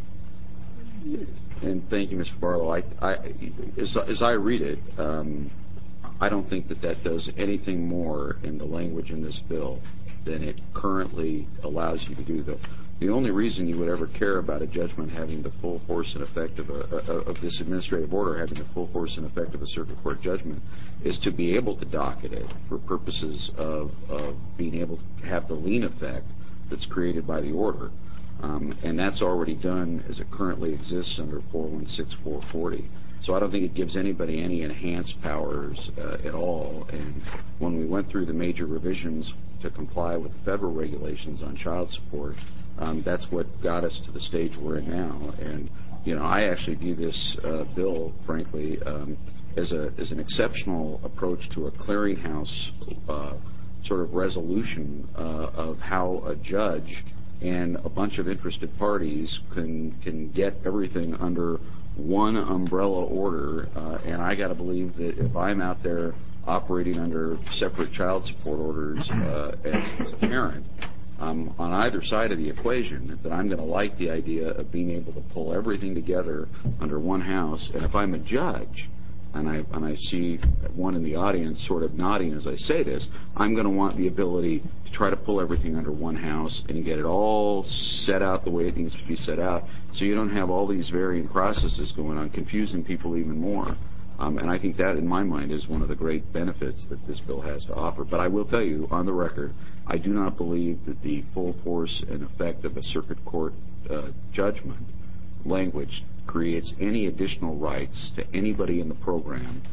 S1: And thank you, Mister Barlow. I, I, as, as I read it, um, I don't think that that does anything more in the language in this bill than it currently allows you to do. The, the only reason you would ever care about a judgment having the full force and effect of, a, of this administrative order having the full force and effect of a circuit court judgment is to be able to docket it for purposes of, of being able to have the lien effect that's created by the order. Um, and that's already done as it currently exists under four one six four forty. So I don't think it gives anybody any enhanced powers uh, at all. And when we went through the major revisions to comply with the federal regulations on child support, um, that's what got us to the stage we're in now. And, you know, I actually view this uh, bill, frankly, um, as, a, as an exceptional approach to a clearinghouse uh, sort of resolution uh, of how a judge and a bunch of interested parties can can get everything under one umbrella order. Uh, and I got to believe that if I'm out there operating under separate child support orders uh, as, as a parent, um, on either side of the equation, that I'm going to like the idea of being able to pull everything together under one house. And if I'm a judge, and I and I see one in the audience sort of nodding as I say this, I'm going to want the ability to try to pull everything under one house and get it all set out the way it needs to be set out, so you don't have all these varying processes going on, confusing people even more. Um, and I think that, in my mind, is one of the great benefits that this bill has to offer. But I will tell you, on the record, I do not believe that the full force and effect of a circuit court uh, judgment language creates any additional rights to anybody in the program,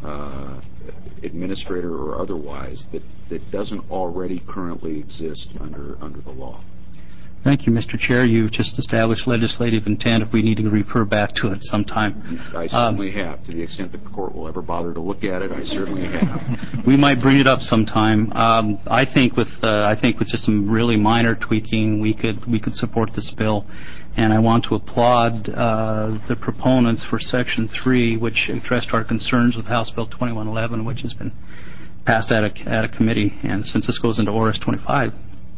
S1: uh, administrator or otherwise, that, that doesn't already currently exist under under the law.
S6: Thank you, Mister Chair. You've just established legislative intent if we need to refer back to it sometime.
S1: I certainly um, have. To the extent that the court will ever bother to look at it, I certainly have.
S6: We might bring it up sometime. Um, I think with uh, I think with just some really minor tweaking, we could we could support this bill. And I want to applaud uh, the proponents for Section three, which addressed our concerns with House Bill twenty-one eleven, which has been passed out of, out of committee. And since this goes into O R S twenty-five,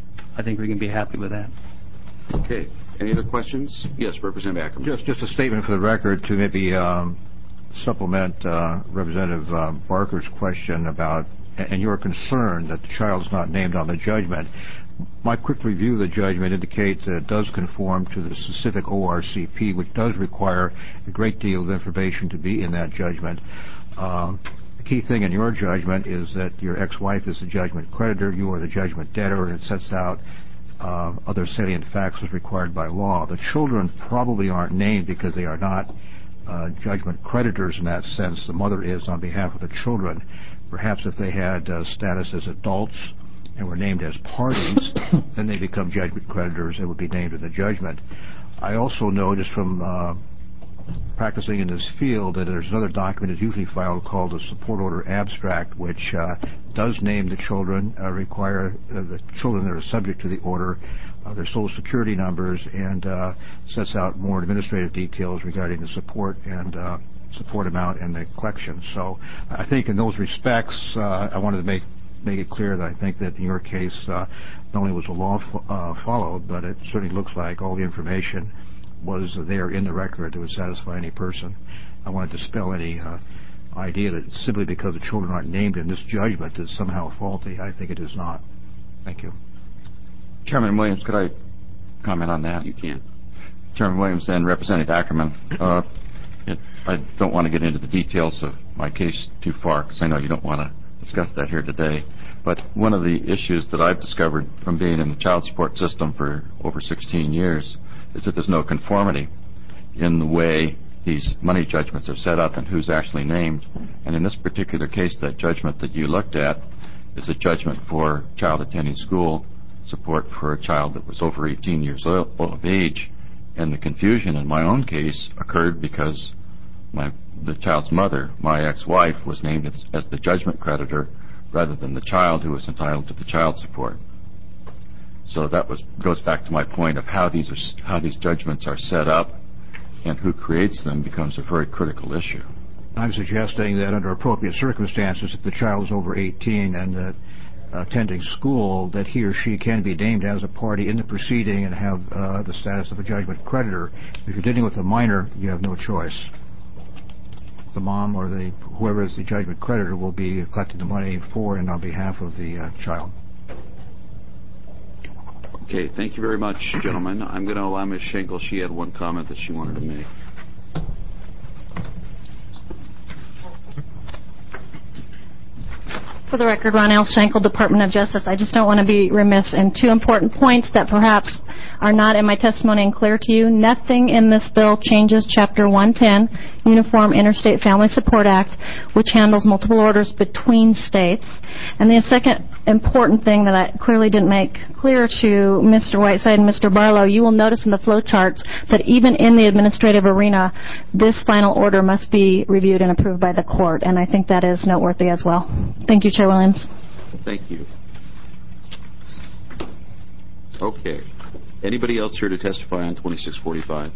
S6: I think we can be happy with that.
S1: Okay. Any other questions? Yes, Representative Ackerman.
S5: Just, just a statement for the record to maybe um, supplement uh, Representative uh, Barker's question about, and your concern that the child's not named on the judgment. My quick review of the judgment indicates that it does conform to the specific O R C P, which does require a great deal of information to be in that judgment. Um, the key thing in your judgment is that your ex-wife is the judgment creditor, you are the judgment debtor, and it sets out uh, other salient facts as required by law. The children probably aren't named because they are not uh, judgment creditors in that sense. The mother is on behalf of the children. Perhaps if they had uh, status as adults and were named as parties, then they become judgment creditors and would be named in the judgment. I also know, just from uh, practicing in this field, that there's another document that's usually filed called a support order abstract, which uh, does name the children, uh, require uh, the children that are subject to the order, uh, their social security numbers, and uh, sets out more administrative details regarding the support and uh, support amount and the collection. So I think in those respects, uh, I wanted to make make it clear that I think that in your case, uh, not only was the law fo- uh, followed, but it certainly looks like all the information was there in the record that would satisfy any person. I want to dispel any uh, idea that simply because the children aren't named in this judgment is somehow faulty. I think it is not. Thank you.
S9: Chairman Williams, could I comment on that?
S1: You can.
S9: Chairman Williams and Representative Ackerman, uh, it, I don't want to get into the details of my case too far because I know you don't want to discuss that here today. But one of the issues that I've discovered from being in the child support system for over sixteen years is that there's no conformity in the way these money judgments are set up and who's actually named. And in this particular case, that judgment that you looked at is a judgment for child attending school support for a child that was over eighteen years old of age. And the confusion in my own case occurred because my the child's mother, my ex-wife, was named as, as the judgment creditor rather than the child who was entitled to the child support. So that was goes back to my point of how these are how these judgments are set up and who creates them becomes a very critical issue.
S5: I'm suggesting that under appropriate circumstances, if the child is over eighteen and uh, attending school, that he or she can be named as a party in the proceeding and have uh, the status of a judgment creditor. If you're dealing with a minor, you have no choice. The mom or the whoever is the judgment creditor will be collecting the money for and on behalf of the uh, child.
S1: Okay, thank you very much, gentlemen. I'm going to allow Miz Schenkel. She had one comment that she wanted to make.
S3: For the record, Ron L. Schenkel, Department of Justice. I just don't want to be remiss in two important points that perhaps are not in my testimony and clear to you. Nothing in this bill changes Chapter one ten, Uniform Interstate Family Support Act, which handles multiple orders between states. And the second important thing that I clearly didn't make clear to Mister Whiteside and Mister Barlow, you will notice in the flow charts that even in the administrative arena, this final order must be reviewed and approved by the court, and I think that is noteworthy as well. Thank you, Chair Williams.
S1: Thank you. Okay. Anybody else here to testify on twenty-six forty-five?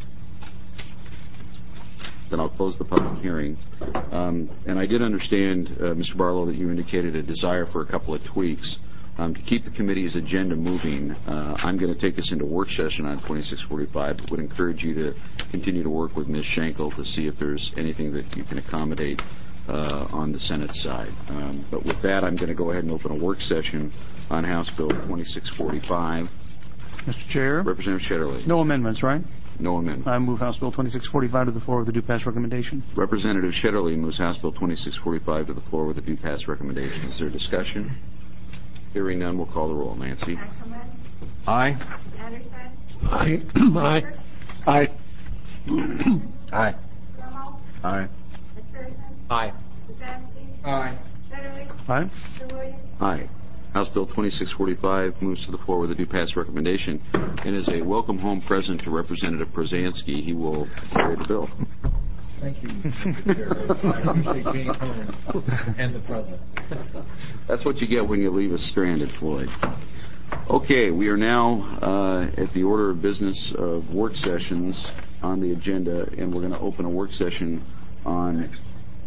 S1: Then I'll close the public hearing. Um, and I did understand, uh, Mister Barlow, that you indicated a desire for a couple of tweaks. Um, to keep the committee's agenda moving, uh, I'm going to take us into work session on twenty-six forty-five, but would encourage you to continue to work with Miz Schenkel to see if there's anything that you can accommodate uh, on the Senate side. Um, but with that, I'm going to go ahead and open a work session on House Bill twenty-six forty-five.
S11: Mister Chair.
S1: Representative Shetterly.
S11: No amendments, right?
S1: No amendments.
S11: I move House Bill twenty-six forty-five to the floor with a due pass recommendation.
S1: Representative Shetterly moves House Bill twenty-six forty-five to the floor with a due pass recommendation. Is there discussion? Hearing none, we'll call the roll. Nancy?
S7: Ackerman,
S5: Aye.
S7: Anderson,
S10: Aye. Aye. Aye.
S5: Aye.
S7: Crummell,
S5: Aye.
S7: McPherson,
S8: Aye.
S7: Kuczynski,
S5: Aye.
S7: Shetterly,
S11: Aye.
S7: Sir Williams,
S1: Aye. House Bill twenty-six forty-five moves to the floor with a due pass recommendation, and as a welcome home present to Representative Przansky, he will carry the bill.
S4: Thank you. I appreciate being home and the president.
S1: That's what you get when you leave us stranded, Floyd. Okay, we are now uh, at the order of business of work sessions on the agenda, and we're going to open a work session on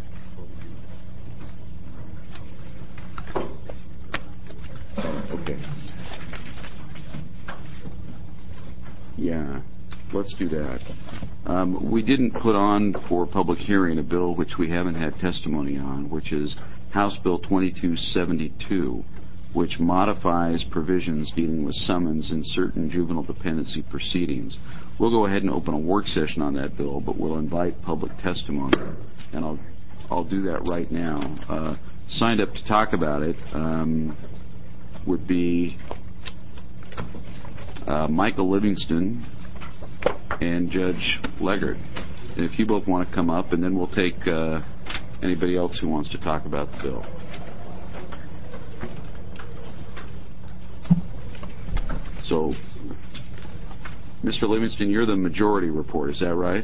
S1: Okay. Yeah, let's do that. Um, we didn't put on for public hearing a bill which we haven't had testimony on, which is House Bill twenty-two seventy-two, which modifies provisions dealing with summons in certain juvenile dependency proceedings. We'll go ahead and open a work session on that bill, but we'll invite public testimony, and I'll I'll do that right now. Uh, signed up to talk about it um, would be uh, Michael Livingston and Judge Leggert. And if you both want to come up, and then we'll take uh, anybody else who wants to talk about the bill. So, Mister Livingston, you're the majority report, is that right?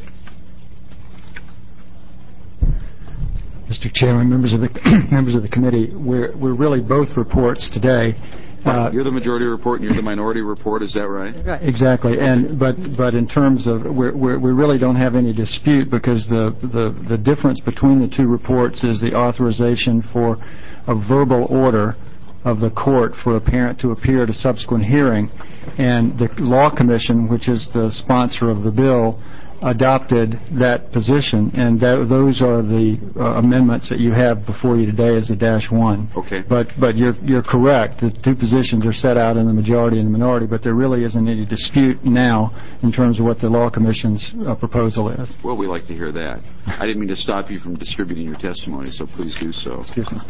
S12: Mister Chairman, members of the members of the committee, we're we're really both reports today.
S1: Uh, you're the majority report and you're the minority report, is that right?
S12: Exactly, and but but in terms of we're, we're, we really don't have any dispute because the, the the difference between the two reports is the authorization for a verbal order of the court for a parent to appear at a subsequent hearing, and the Law Commission, which is the sponsor of the bill, adopted that position, and that, those are the uh, amendments that you have before you today as a dash one.
S1: Okay.
S12: But but you're you're correct. The two positions are set out in the majority and the minority, but there really isn't any dispute now in terms of what the Law Commission's uh, proposal is.
S1: Well, we like to hear that. I didn't mean to stop you from distributing your testimony, so please do so.
S12: Excuse me.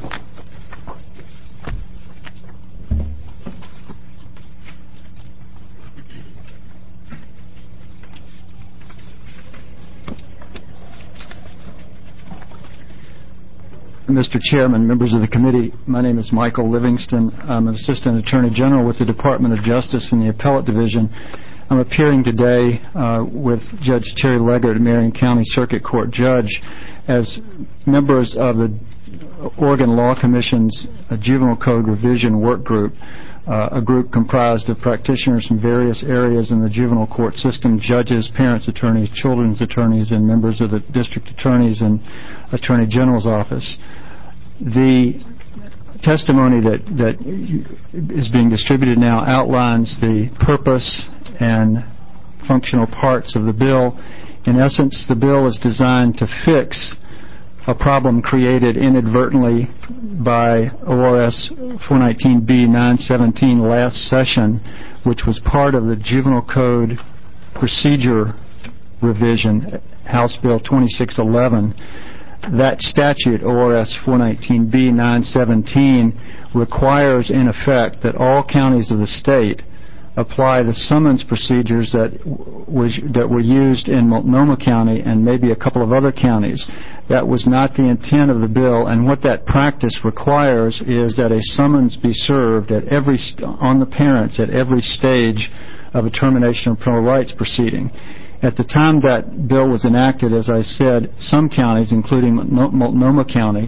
S12: Mister Chairman, members of the committee, my name is Michael Livingston. I'm an Assistant Attorney General with the Department of Justice in the Appellate Division. I'm appearing today uh, with Judge Terry Leggert, Marion County Circuit Court Judge, as members of the Oregon Law Commission's uh, Juvenile Code Revision Work Group, uh, a group comprised of practitioners from various areas in the juvenile court system, judges, parents' attorneys, children's attorneys, and members of the district attorneys and Attorney General's office. The testimony that, that is being distributed now outlines the purpose and functional parts of the bill. In essence, the bill is designed to fix a problem created inadvertently by O R S four nineteen B nine seventeen last session, which was part of the Juvenile Code Procedure Revision, House Bill twenty-six eleven. That statute, O R S four nineteen B nine seventeen, requires in effect that all counties of the state apply the summons procedures that was that were used in Multnomah County and maybe a couple of other counties. That was not the intent of the bill, and what that practice requires is that a summons be served at every st- on the parents at every stage of a termination of parental rights proceeding. At the time that bill was enacted, as I said, some counties, including Multnomah County,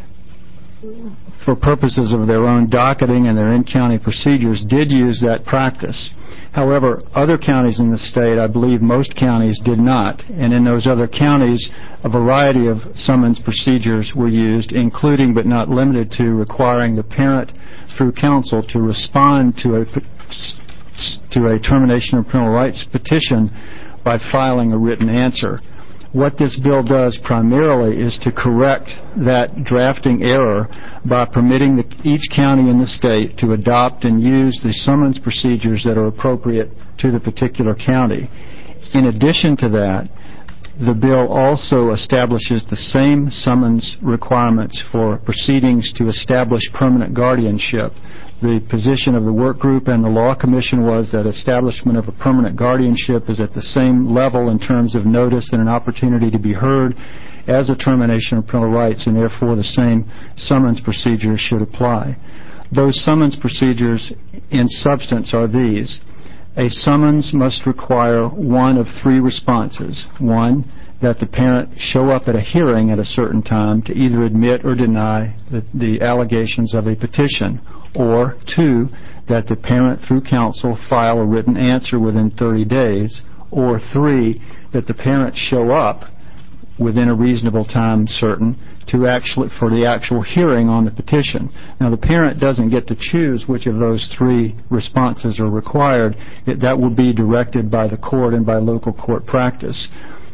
S12: for purposes of their own docketing and their in-county procedures, did use that practice. However, other counties in the state, I believe most counties, did not. And in those other counties, a variety of summons procedures were used, including but not limited to requiring the parent through counsel to respond to a, to a termination of parental rights petition by filing a written answer. What this bill does primarily is to correct that drafting error by permitting the, each county in the state to adopt and use the summons procedures that are appropriate to the particular county. In addition to that, the bill also establishes the same summons requirements for proceedings to establish permanent guardianship. The position of the work group and the Law Commission was that establishment of a permanent guardianship is at the same level in terms of notice and an opportunity to be heard as a termination of parental rights, and therefore the same summons procedures should apply. Those summons procedures in substance are these. A summons must require one of three responses. One, that the parent show up at a hearing at a certain time to either admit or deny the, the allegations of a petition. Or two, that the parent through counsel file a written answer within thirty days. Or three, that the parent show up within a reasonable time certain to actually for the actual hearing on the petition. Now, the parent doesn't get to choose which of those three responses are required. It, that will be directed by the court and by local court practice.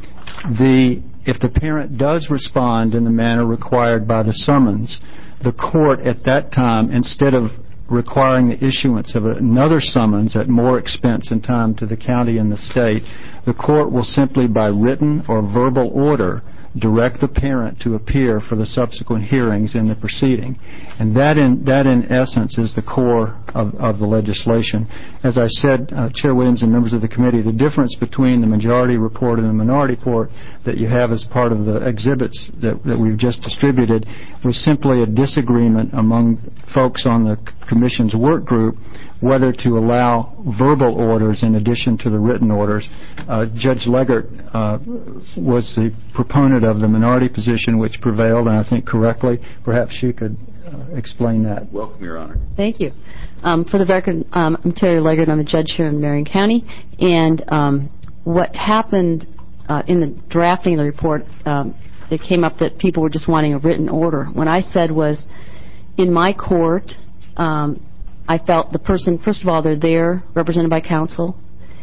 S12: The, if the parent does respond in the manner required by the summons, the court at that time, instead of requiring the issuance of another summons at more expense and time to the county and the state, the court will simply by written or verbal order direct the parent to appear for the subsequent hearings in the proceeding. And that in, that in essence is the core of, of the legislation. As I said, uh, Chair Williams and members of the committee, the difference between the majority report and the minority report that you have as part of the exhibits that, that we've just distributed was simply a disagreement among folks on the Commission's work group whether to allow verbal orders in addition to the written orders. Uh, Judge Leggert uh, was the proponent of the minority position, which prevailed, and I think correctly. Perhaps you could uh, explain that.
S1: Welcome, Your Honor.
S13: Thank you. Um, for the record, um, I'm Terry Leggert. I'm a judge here in Marion County. And um, what happened uh, in the drafting of the report, um, it came up that people were just wanting a written order. What I said was, in my court, um, I felt the person, first of all, they're there, represented by counsel,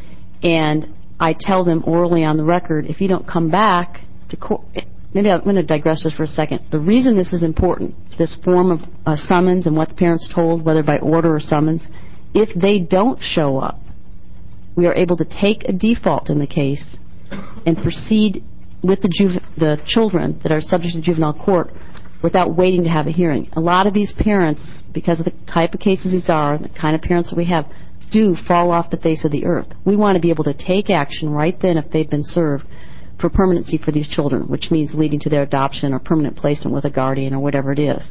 S13: and I tell them orally on the record, if you don't come back to court, maybe I'm going to digress just for a second. The reason this is important, this form of uh, summons and what the parents told, whether by order or summons, if they don't show up, we are able to take a default in the case and proceed with the, juve- the children that are subject to juvenile court without waiting to have a hearing. A lot of these parents, because of the type of cases these are, the kind of parents that we have, do fall off the face of the earth. We want to be able to take action right then if they've been served for permanency for these children, which means leading to their adoption or permanent placement with a guardian or whatever it is.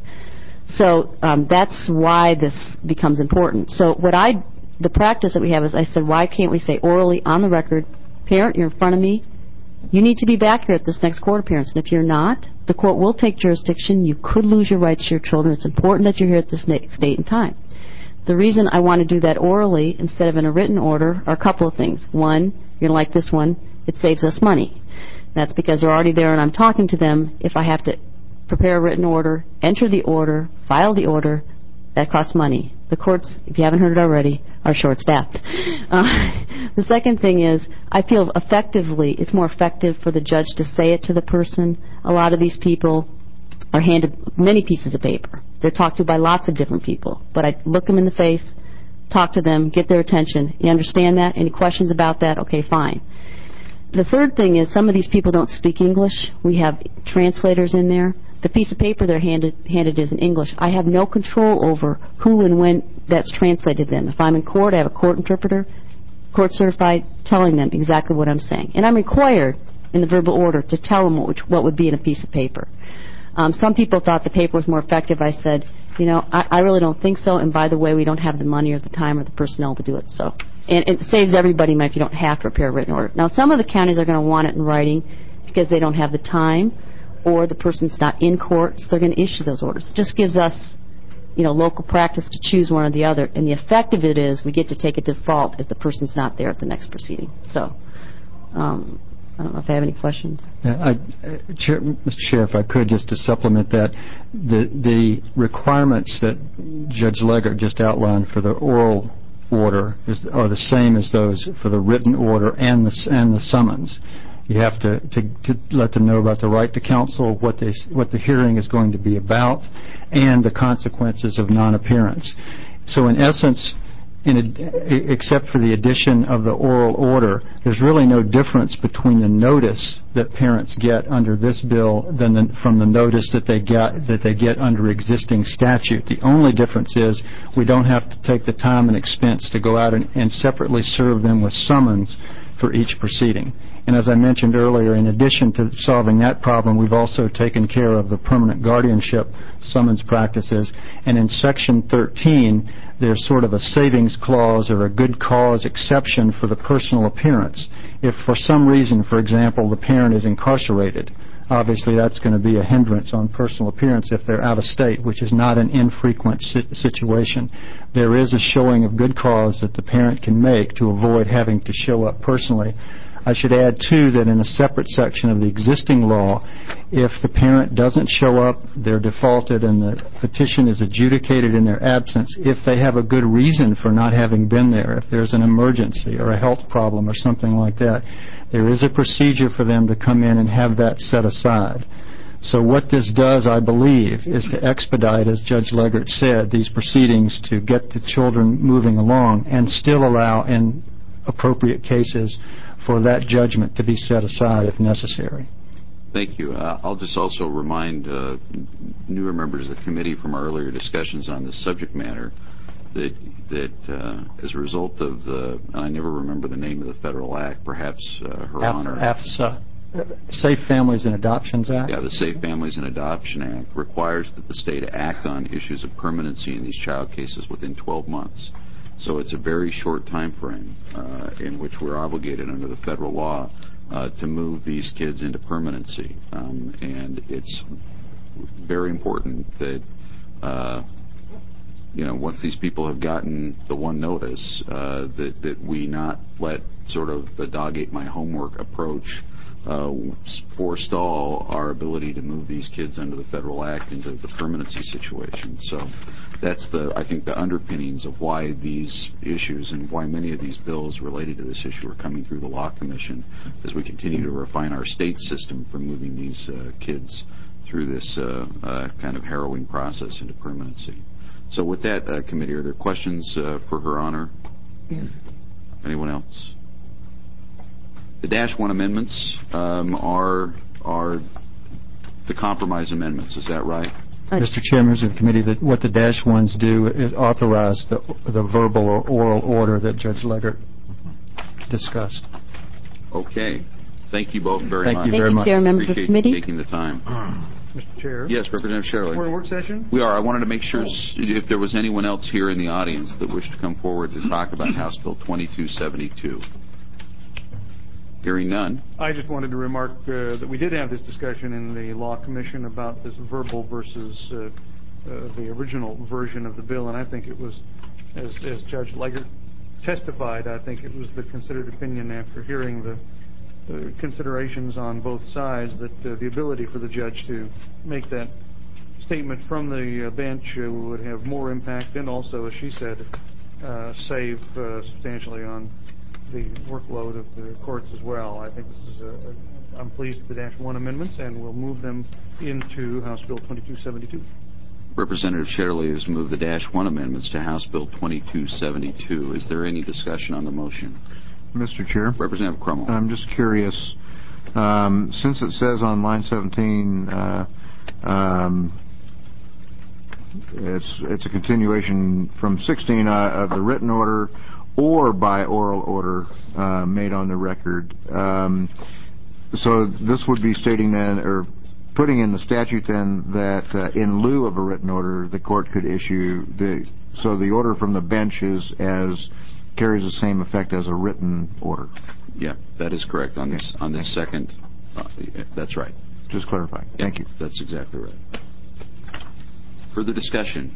S13: So um, that's why this becomes important. So what I, the practice that we have is I said, why can't we say orally on the record, parent, you're in front of me, you need to be back here at this next court appearance. And if you're not, the court will take jurisdiction. You could lose your rights to your children. It's important that you're here at this date and time. The reason I want to do that orally instead of in a written order are a couple of things. One, you're going to like this one, it saves us money. That's because they're already there and I'm talking to them. If I have to prepare a written order, enter the order, file the order, that costs money. The courts, if you haven't heard it already, are short-staffed. Uh, the second thing is, I feel effectively, it's more effective for the judge to say it to the person. A lot of these people are handed many pieces of paper. They're talked to by lots of different people. But I look them in the face, talk to them, get their attention. You understand that? Any questions about that? Okay, fine. The third thing is, some of these people don't speak English. We have translators in there. The piece of paper they're handed, handed is in English. I have no control over who and when that's translated to them. If I'm in court, I have a court interpreter, court certified, telling them exactly what I'm saying. And I'm required in the verbal order to tell them what, which, what would be in a piece of paper. Um, some people thought the paper was more effective. I said, you know, I, I really don't think so. And by the way, we don't have the money or the time or the personnel to do it. So, and it saves everybody money if you don't have to prepare a written order. Now, some of the counties are going to want it in writing because they don't have the time, or the person's not in court, so they're going to issue those orders. It just gives us, you know, local practice to choose one or the other. And the effect of it is we get to take a default if the person's not there at the next proceeding. So, um, I don't know if I have any questions.
S12: Yeah, I, uh, Chair, Mister Chair, if I could, just to supplement that, the the requirements that Judge Leggert just outlined for the oral order is, are the same as those for the written order and the, and the summons. You have to, to, to let them know about the right to counsel, what, they, what the hearing is going to be about, and the consequences of non-appearance. So in essence, in a, except for the addition of the oral order, there's really no difference between the notice that parents get under this bill than the, from the notice that they get that they get under existing statute. The only difference is we don't have to take the time and expense to go out and, and separately serve them with summons for each proceeding. And as I mentioned earlier, in addition to solving that problem, we've also taken care of the permanent guardianship summons practices. And in Section thirteen, there's sort of a savings clause or a good cause exception for the personal appearance. If for some reason, for example, the parent is incarcerated, obviously that's going to be a hindrance on personal appearance if they're out of state, which is not an infrequent si- situation. There is a showing of good cause that the parent can make to avoid having to show up personally. I should add, too, that in a separate section of the existing law, if the parent doesn't show up, they're defaulted and the petition is adjudicated in their absence, if they have a good reason for not having been there, if there's an emergency or a health problem or something like that, there is a procedure for them to come in and have that set aside. So what this does, I believe, is to expedite, as Judge Leggert said, these proceedings to get the children moving along and still allow, in appropriate cases, for that judgment to be set aside if necessary.
S1: Thank you. Uh, I'll just also remind uh, newer members of the committee from our earlier discussions on this subject matter that that uh, as a result of the, and I never remember the name of the federal act, perhaps uh, Her
S12: Af-
S1: Honor.
S12: AFSA, Safe Families and Adoptions Act?
S1: Yeah, the Safe Families and Adoption Act requires that the state act on issues of permanency in these child cases within twelve months. So it's a very short time frame uh, in which we're obligated under the federal law uh, to move these kids into permanency. Um, and it's very important that, uh, you know, once these people have gotten the one notice, uh, that, that we not let sort of the dog ate my homework approach uh, forestall our ability to move these kids under the federal act into the permanency situation. So that's the, I think, the underpinnings of why these issues and why many of these bills related to this issue are coming through the Law Commission as we continue to refine our state system for moving these uh, kids through this uh, uh, kind of harrowing process into permanency. So with that, uh, committee, are there questions uh, for Her Honor? Anyone else? The Dash one amendments um, are are the compromise amendments. Is that right?
S12: Mister Chair, members of the committee, that what the dash ones do is authorize the, the verbal or oral order that Judge Leggert discussed.
S1: Okay. Thank you both very
S12: Thank
S1: much.
S12: you very
S13: Thank you,
S12: much.
S13: Chair, members of the
S1: Appreciate
S13: committee.
S1: you taking the time.
S11: Mister Chair.
S1: Yes, Representative Sherley.
S11: We're in work session?
S1: We are. I wanted to make sure s- if there was anyone else here in the audience that wished to come forward to talk about House Bill twenty-two seventy-two. Hearing none.
S11: I just wanted to remark uh, that we did have this discussion in the Law Commission about this verbal versus uh, uh, the original version of the bill, and I think it was, as, as Judge Leggert testified, I think it was the considered opinion after hearing the uh, considerations on both sides that uh, the ability for the judge to make that statement from the uh, bench uh, would have more impact and also, as she said, uh, save uh, substantially on the workload of the courts as well. I think this is a, a I'm pleased with the Dash one amendments, and we'll move them into House Bill twenty-two seventy-two.
S1: Representative Sherley has moved the Dash one amendments to House Bill twenty-two seventy-two. Is there any discussion on the motion?
S5: Mister Chair?
S1: Representative Crummell.
S5: I'm just curious. Um, since it says on line seventeen, uh, um, it's it's a continuation from sixteen uh, of the written order or by oral order uh, made on the record. Um, so this would be stating then, or putting in the statute then, that uh, in lieu of a written order, the court could issue the. So the order from the bench is as carries the same effect as a written order.
S1: Yeah, that is correct on this on this second. Uh, that's right.
S5: Just clarifying.
S1: Yeah,
S5: Thank you.
S1: That's exactly right. Further discussion.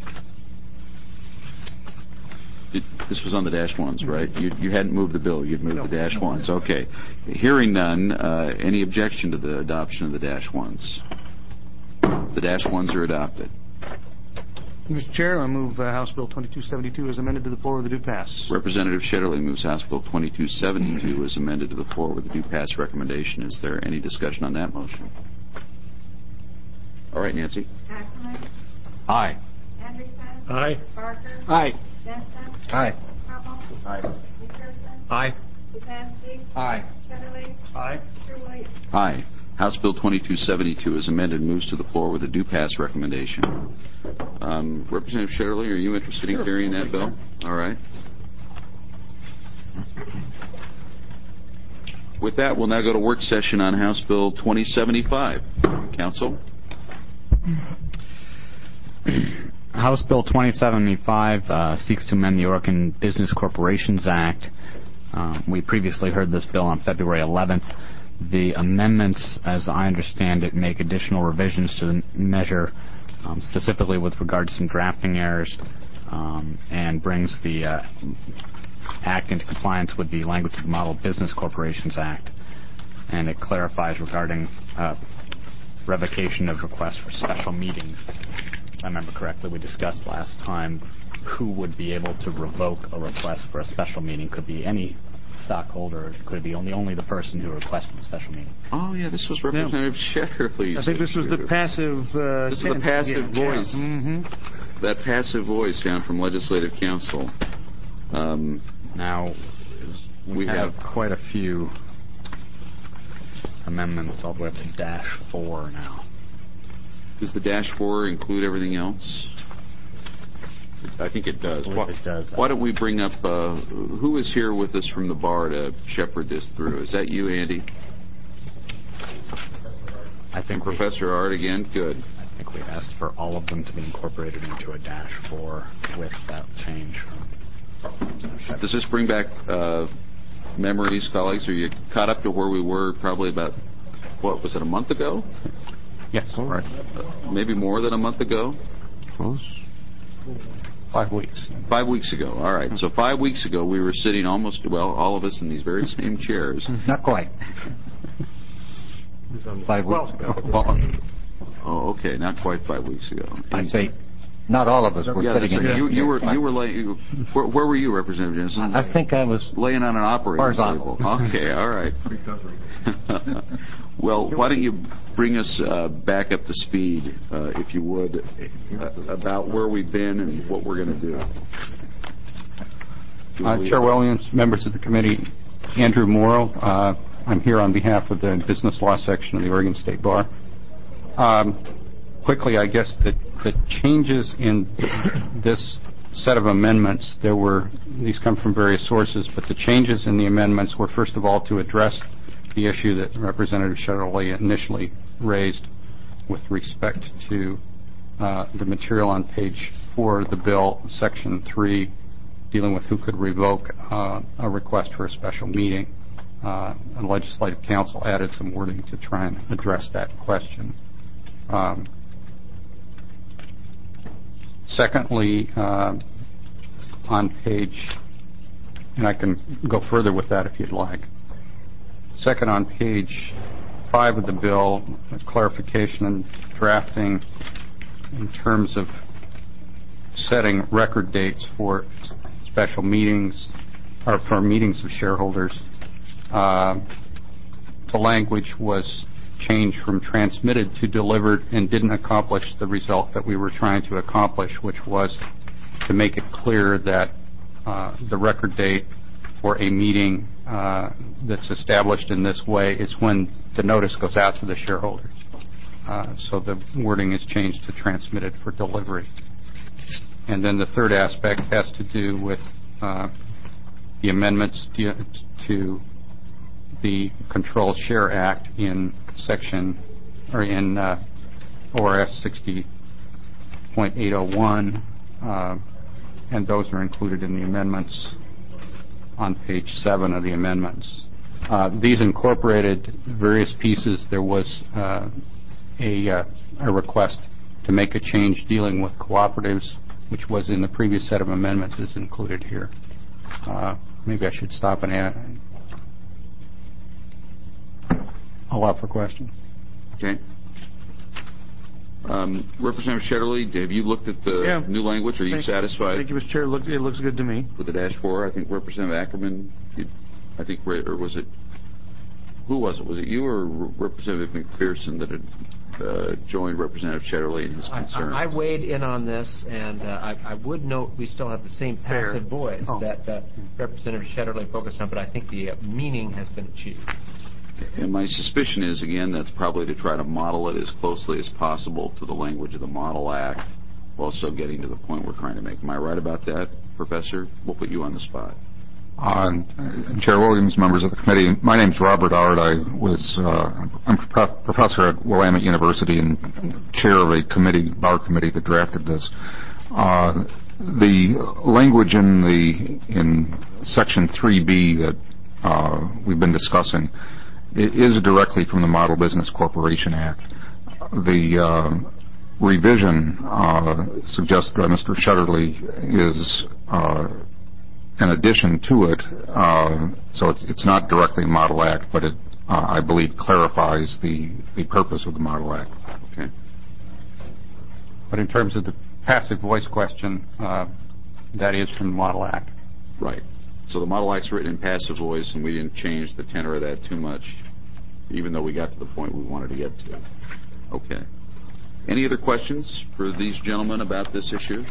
S1: It, this was on the Dash ones, right? You, you hadn't moved the bill. You'd moved
S11: No.
S1: the Dash ones. Okay. Hearing none, uh, any objection to the adoption of the Dash ones? The Dash ones are adopted.
S11: Mister Chair, I move uh, House Bill twenty-two seventy-two as amended to the floor with a due pass.
S1: Representative Shetterly moves House Bill twenty-two seventy-two as amended to the floor with a due pass recommendation. Is there any discussion on that motion? All right, Nancy.
S7: Ackerman,
S5: Aye.
S7: Anderson,
S10: Aye.
S7: Barker,
S10: Aye.
S7: Jensen,
S5: Aye.
S7: Crummell,
S5: Aye.
S7: McPherson,
S5: Aye.
S7: Kuzinski,
S5: Aye.
S7: Shetterly,
S11: Aye.
S7: Truitt,
S1: Aye. House Bill twenty-two seventy-two is amended moves to the floor with a due pass recommendation. Um, Representative Shetterly, are you interested in carrying that bill? All right. With that, we'll now go to work session on House Bill twenty seventy-five. Council?
S2: House Bill twenty seventy-five uh, seeks to amend the Oregon Business Corporations Act. Uh, we previously heard this bill on February eleventh. The amendments, as I understand it, make additional revisions to the measure, um, specifically with regard to some drafting errors, um, and brings the uh, Act into compliance with the language of the Model Business Corporations Act. And it clarifies regarding uh, revocation of requests for special meetings. If I remember correctly, we discussed last time who would be able to revoke a request for a special meeting. Could be any stockholder. Could it be only only the person who requested the special meeting?
S1: Oh, yeah, this was Representative no. Shetterly.
S11: I think this was the passive uh,
S1: This is the passive
S11: yeah,
S1: voice.
S11: Yeah. Mm-hmm.
S1: That passive voice down from Legislative Council. Um,
S2: now, we,
S1: we
S2: have,
S1: have
S2: quite a few amendments all the way up to dash four now.
S1: Does the dash four include everything else? I think it does.
S2: I it does.
S1: Why don't we bring up, uh, who is here with us from the bar to shepherd this through? Is that you, Andy?
S2: I think
S1: Professor
S2: we,
S1: Art again? Good.
S2: I think we asked for all of them to be incorporated into a dash four with that change. From
S1: Does this bring back uh, memories, colleagues? Are you caught up to where we were probably about, what, was it a month ago?
S2: Yes.
S1: Right. Uh, maybe more than a month ago?
S2: Close. Five weeks.
S1: Five weeks ago. All right. So five weeks ago, we were sitting almost, well, all of us in these very same chairs.
S5: Not quite. Five weeks ago.
S1: Oh, okay. Not quite five weeks ago.
S5: I say, not all of us were
S1: yeah,
S5: sitting in
S1: right. you, you were, you were
S5: lay-
S1: laying. Where, where were you, Representative Jensen?
S5: I think I was
S1: laying on an operating
S5: horizontal.
S1: table. Okay. All right. Well, why don't you bring us uh, back up to speed, uh, if you would, uh, about where we've been and what we're going to do.
S14: Uh, Chair Williams, members of the committee, Andrew Morrow. Uh, I'm here on behalf of the Business Law Section of the Oregon State Bar. Um, quickly, I guess the, the changes in this set of amendments, there were, these come from various sources, but the changes in the amendments were, first of all, to address the issue that Representative Shetterly initially raised with respect to uh, the material on page four of the bill, section three, dealing with who could revoke uh, a request for a special meeting. Uh, and Legislative Council added some wording to try and address that question. Um, secondly, uh, on page, and I can go further with that if you'd like. Second, on page five of the bill, clarification and drafting in terms of setting record dates for special meetings or for meetings of shareholders. Uh, the language was changed from transmitted to delivered and didn't accomplish the result that we were trying to accomplish, which was to make it clear that uh, the record date for a meeting uh, that's established in this way is when the notice goes out to the shareholders. Uh, so the wording is changed to transmitted for delivery. And then the third aspect has to do with uh, the amendments to, to the Controlled Share Act in section, or in uh, O R S sixty point eight oh one, uh, and those are included in the amendments on page seven of the amendments. Uh, these incorporated various pieces. There was uh, a, uh, a request to make a change dealing with cooperatives, which was in the previous set of amendments, is included here. Uh, maybe I should stop and add. Allow for questions.
S1: Okay. Um, Representative Shetterly, have you looked at the
S11: Yeah.
S1: new language? Are you
S11: Thank-
S1: satisfied
S11: Thank you, Mister Chair. It, look, it looks good to me.
S1: with the dash four? I think Representative Ackerman, you, I think, or was it, who was it? Was it you or Representative McPherson that had uh, joined Representative Shetterly in his concerns?
S8: I, I weighed in on this, and uh, I, I would note we still have the same passive
S11: Fair.
S8: voice
S11: Oh.
S8: that uh, Representative Shetterly focused on, but I think the uh, meaning has been achieved.
S1: And my suspicion is, again, that's probably to try to model it as closely as possible to the language of the Model Act while still getting to the point we're trying to make. Am I right about that, Professor? We'll put you on the spot.
S14: Uh, Chair Williams, members of the committee, my name is Robert Ard. I was uh, I'm a prof- professor at Willamette University and chair of a committee, bar committee, that drafted this. Uh, the language in the in Section three B that uh, we've been discussing it is directly from the Model Business Corporation Act. The uh, revision uh, suggested by Mister Shetterly is uh, an addition to it, uh, so it's, it's not directly a Model Act, but it, uh, I believe, clarifies the, the purpose of the Model Act.
S1: Okay.
S14: But in terms of the passive voice question, uh, that is from the Model Act.
S1: Right. So the Model Act's written in passive voice, and we didn't change the tenor of that too much, even though we got to the point we wanted to get to. Okay. Any other questions for these gentlemen about this issue?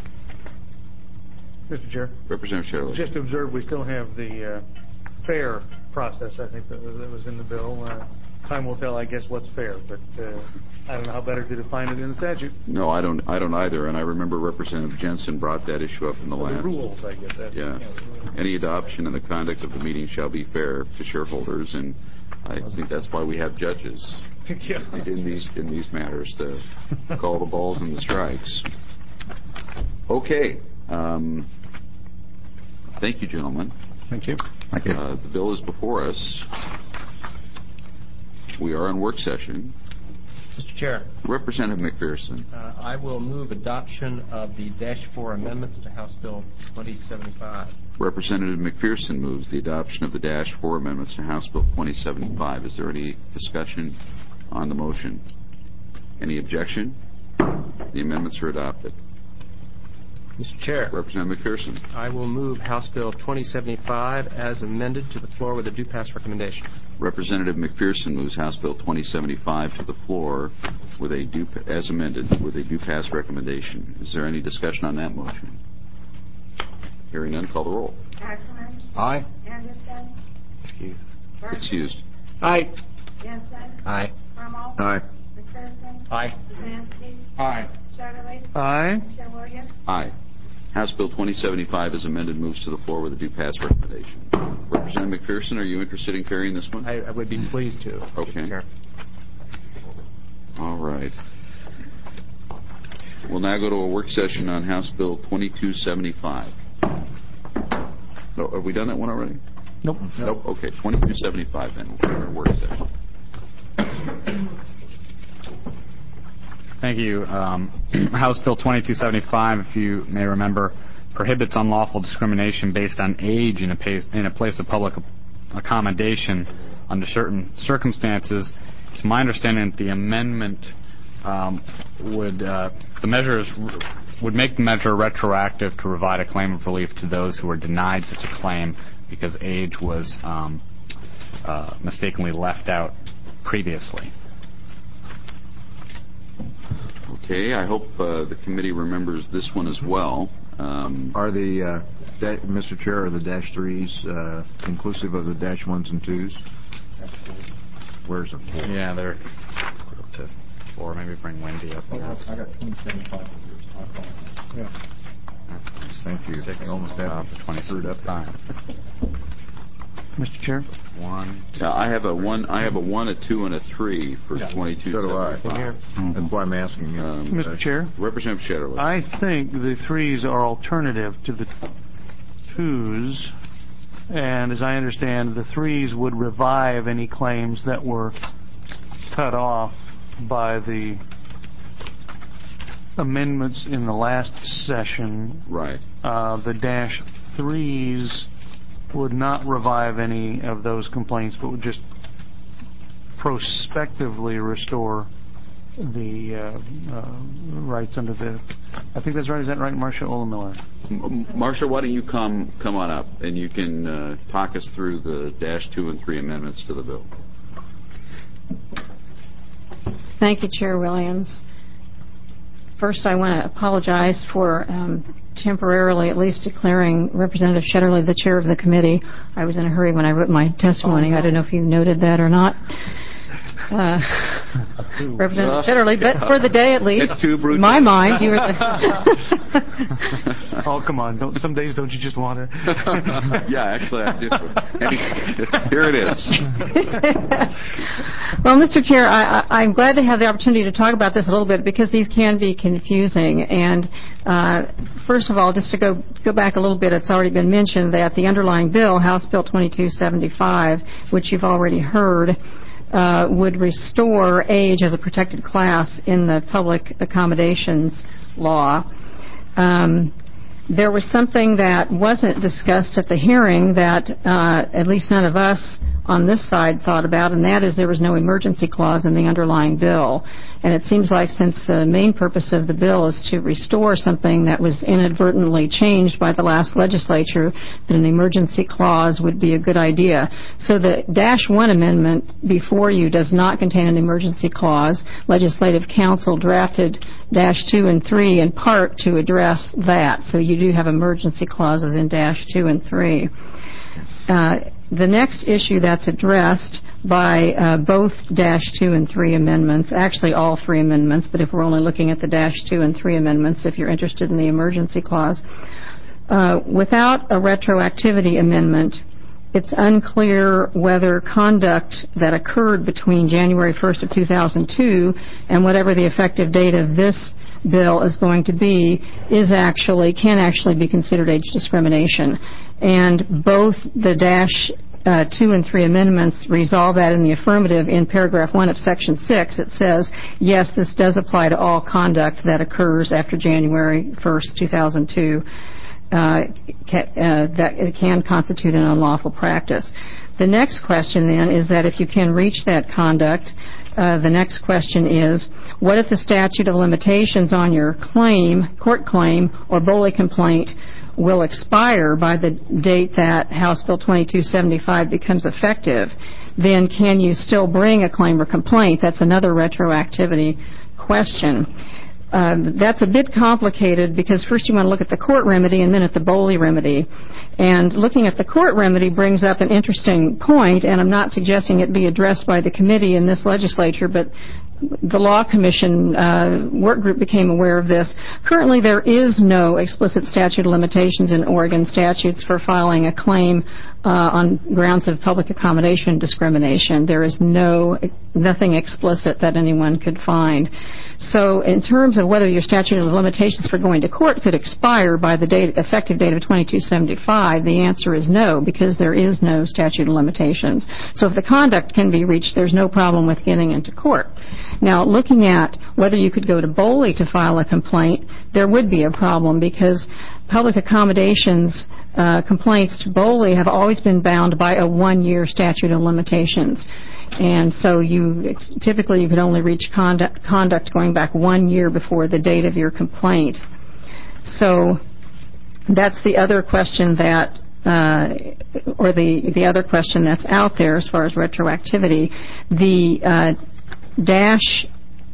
S11: Mister Chair.
S1: Representative Shetterly.
S11: Just to observe, we still have the uh, fair process, I think, that, that was in the bill. Uh, time will tell, I guess, what's fair, but uh, I don't know how better to define it in the statute.
S1: No, I don't. I don't either. And I remember Representative Jensen brought that issue up in the
S11: The
S1: last.
S11: rules, I get that.
S1: Yeah. Any adoption and the conduct of the meeting shall be fair to shareholders, and I think that's why we have judges
S11: Yeah.
S1: in these in these matters to call the balls and the strikes. Okay. Um, thank you, gentlemen.
S14: Thank you. Thank you.
S1: Uh, the bill is before us. We are in work session.
S8: Mister Chair,
S1: Representative McPherson.
S8: uh, I will move adoption of the Dash four amendments to House Bill twenty seventy-five.
S1: Representative McPherson moves the adoption of the Dash four amendments to House Bill twenty seventy-five. Is there any discussion on the motion? Any objection? The amendments are adopted.
S8: Mister Chair,
S1: Representative McPherson.
S8: I will move House Bill twenty seventy-five as amended to the floor with a due pass recommendation.
S1: Representative McPherson moves House Bill twenty seventy-five to the floor with a due, as amended with a due pass recommendation. Is there any discussion on that motion? Hearing none, call the roll.
S7: Ackerman.
S5: Aye.
S7: Anderson.
S8: Excuse.
S7: Burton.
S1: Excused.
S10: Aye.
S7: Jensen.
S8: Aye.
S7: Crummell.
S5: Aye.
S7: McPherson.
S8: Aye.
S7: Szymanski.
S11: Aye.
S7: Shetterly.
S11: Aye.
S7: Chair Williams.
S1: Aye. House Bill twenty seventy-five as amended moves to the floor with a due pass recommendation. Representative McPherson, are you interested in carrying this one?
S8: I, I would be pleased to.
S1: Okay.
S8: Mister Chair.
S1: All right. We'll now go to a work session on House Bill twenty-two seventy-five. No, have we done that one already?
S11: Nope.
S1: Nope. Okay, twenty-two seventy-five then. We'll go to our work session.
S2: Thank you. Um, House Bill twenty-two seventy-five, if you may remember, prohibits unlawful discrimination based on age in a, place, in a place of public accommodation under certain circumstances. It's my understanding that the amendment um, would uh, the measures would make the measure retroactive to provide a claim of relief to those who were denied such a claim because age was um, uh, mistakenly left out previously.
S1: Okay, I hope uh, the committee remembers this one as well. Um,
S5: Are the, uh, da- Mister Chair, are the dash threes uh, inclusive of the dash ones and twos? Where's the four?
S2: Yeah, they're up to four. Maybe bring Wendy up here.
S5: I got twenty seventy-five. Yeah. Thank you.
S2: Six,
S5: I almost had
S2: uh,
S5: it screwed up.
S2: Five.
S11: Mister Chair.
S2: One.
S1: Now, I have a one. I have a one, a two, and a three for
S5: Yeah.
S1: twenty-two
S5: So do I.
S1: seventy-five.
S5: Mm-hmm. That's why I'm asking you.
S1: Um,
S11: Mister
S1: uh,
S11: Chair.
S1: Representative Shetterly.
S11: I think the threes are alternative to the twos, and as I understand, the threes would revive any claims that were cut off by the amendments in the last session.
S1: Right.
S11: Uh, the dash threes would not revive any of those complaints, but would just prospectively restore the uh, uh, rights under the. I think that's right. Is that right, Marcia Olamiller?
S1: M- Marcia, why don't you come come on up and you can uh, talk us through the dash two and three amendments to the bill.
S15: Thank you, Chair Williams. First, I want to apologize for um, temporarily at least declaring Representative Shetterly the chair of the committee. I was in a hurry when I wrote my testimony. Oh, no. I don't know if you noted that or not. Uh, Representative uh, Shetterly, but for the day at least,
S1: it's too brutal.
S15: In my mind, you were the...
S11: Oh, come on. Don't, some days don't you just want to?
S1: Yeah, actually I do. Here it is.
S15: Well, Mister Chair, I, I, I'm glad to have the opportunity to talk about this a little bit because these can be confusing. And uh, first of all, just to go, go back a little bit, it's already been mentioned that the underlying bill, House Bill twenty-two seventy-five, which you've already heard, Uh, would restore age as a protected class in the public accommodations law. Um, there was something that wasn't discussed at the hearing that uh, at least none of us on this side thought about, and that is there was no emergency clause in the underlying bill. And it seems like since the main purpose of the bill is to restore something that was inadvertently changed by the last legislature, that an emergency clause would be a good idea. So the Dash one amendment before you does not contain an emergency clause. Legislative Council drafted Dash two and three in part to address that. So you do have emergency clauses in Dash two and three. Uh, the next issue that's addressed by uh, both Dash two and three amendments, actually all three amendments, but if we're only looking at the Dash two and three amendments, if you're interested in the emergency clause, uh, without a retroactivity amendment, it's unclear whether conduct that occurred between January first of two thousand two and whatever the effective date of this bill is going to be is actually, can actually be considered age discrimination. And both the Dash Uh, two and three amendments resolve that in the affirmative. In paragraph one of section six, it says, yes, this does apply to all conduct that occurs after January first, two thousand two, uh, ca- uh, that it can constitute an unlawful practice. The next question then is that if you can reach that conduct, uh, the next question is, what if the statute of limitations on your claim, court claim, or Boley complaint will expire by the date that House Bill twenty-two seventy-five becomes effective? Then can you still bring a claim or complaint? That's another retroactivity question. Um, that's a bit complicated because first you want to look at the court remedy and then at the Boley remedy. And looking at the court remedy brings up an interesting point, and I'm not suggesting it be addressed by the committee in this legislature, but the Law Commission uh, work group became aware of this. Currently, there is no explicit statute of limitations in Oregon statutes for filing a claim uh, on grounds of public accommodation discrimination. There is no nothing explicit that anyone could find. So in terms of whether your statute of limitations for going to court could expire by the date, effective date of twenty-two seventy-five, the answer is no, because there is no statute of limitations. So if the conduct can be reached, there's no problem with getting into court. Now, looking at whether you could go to Boley to file a complaint, there would be a problem because public accommodations uh, complaints to Boley have always been bound by a one-year statute of limitations. And so you typically you could only reach conduct, conduct going back one year before the date of your complaint. So that's the other question that, uh, or the the other question that's out there as far as retroactivity. The uh, Dash,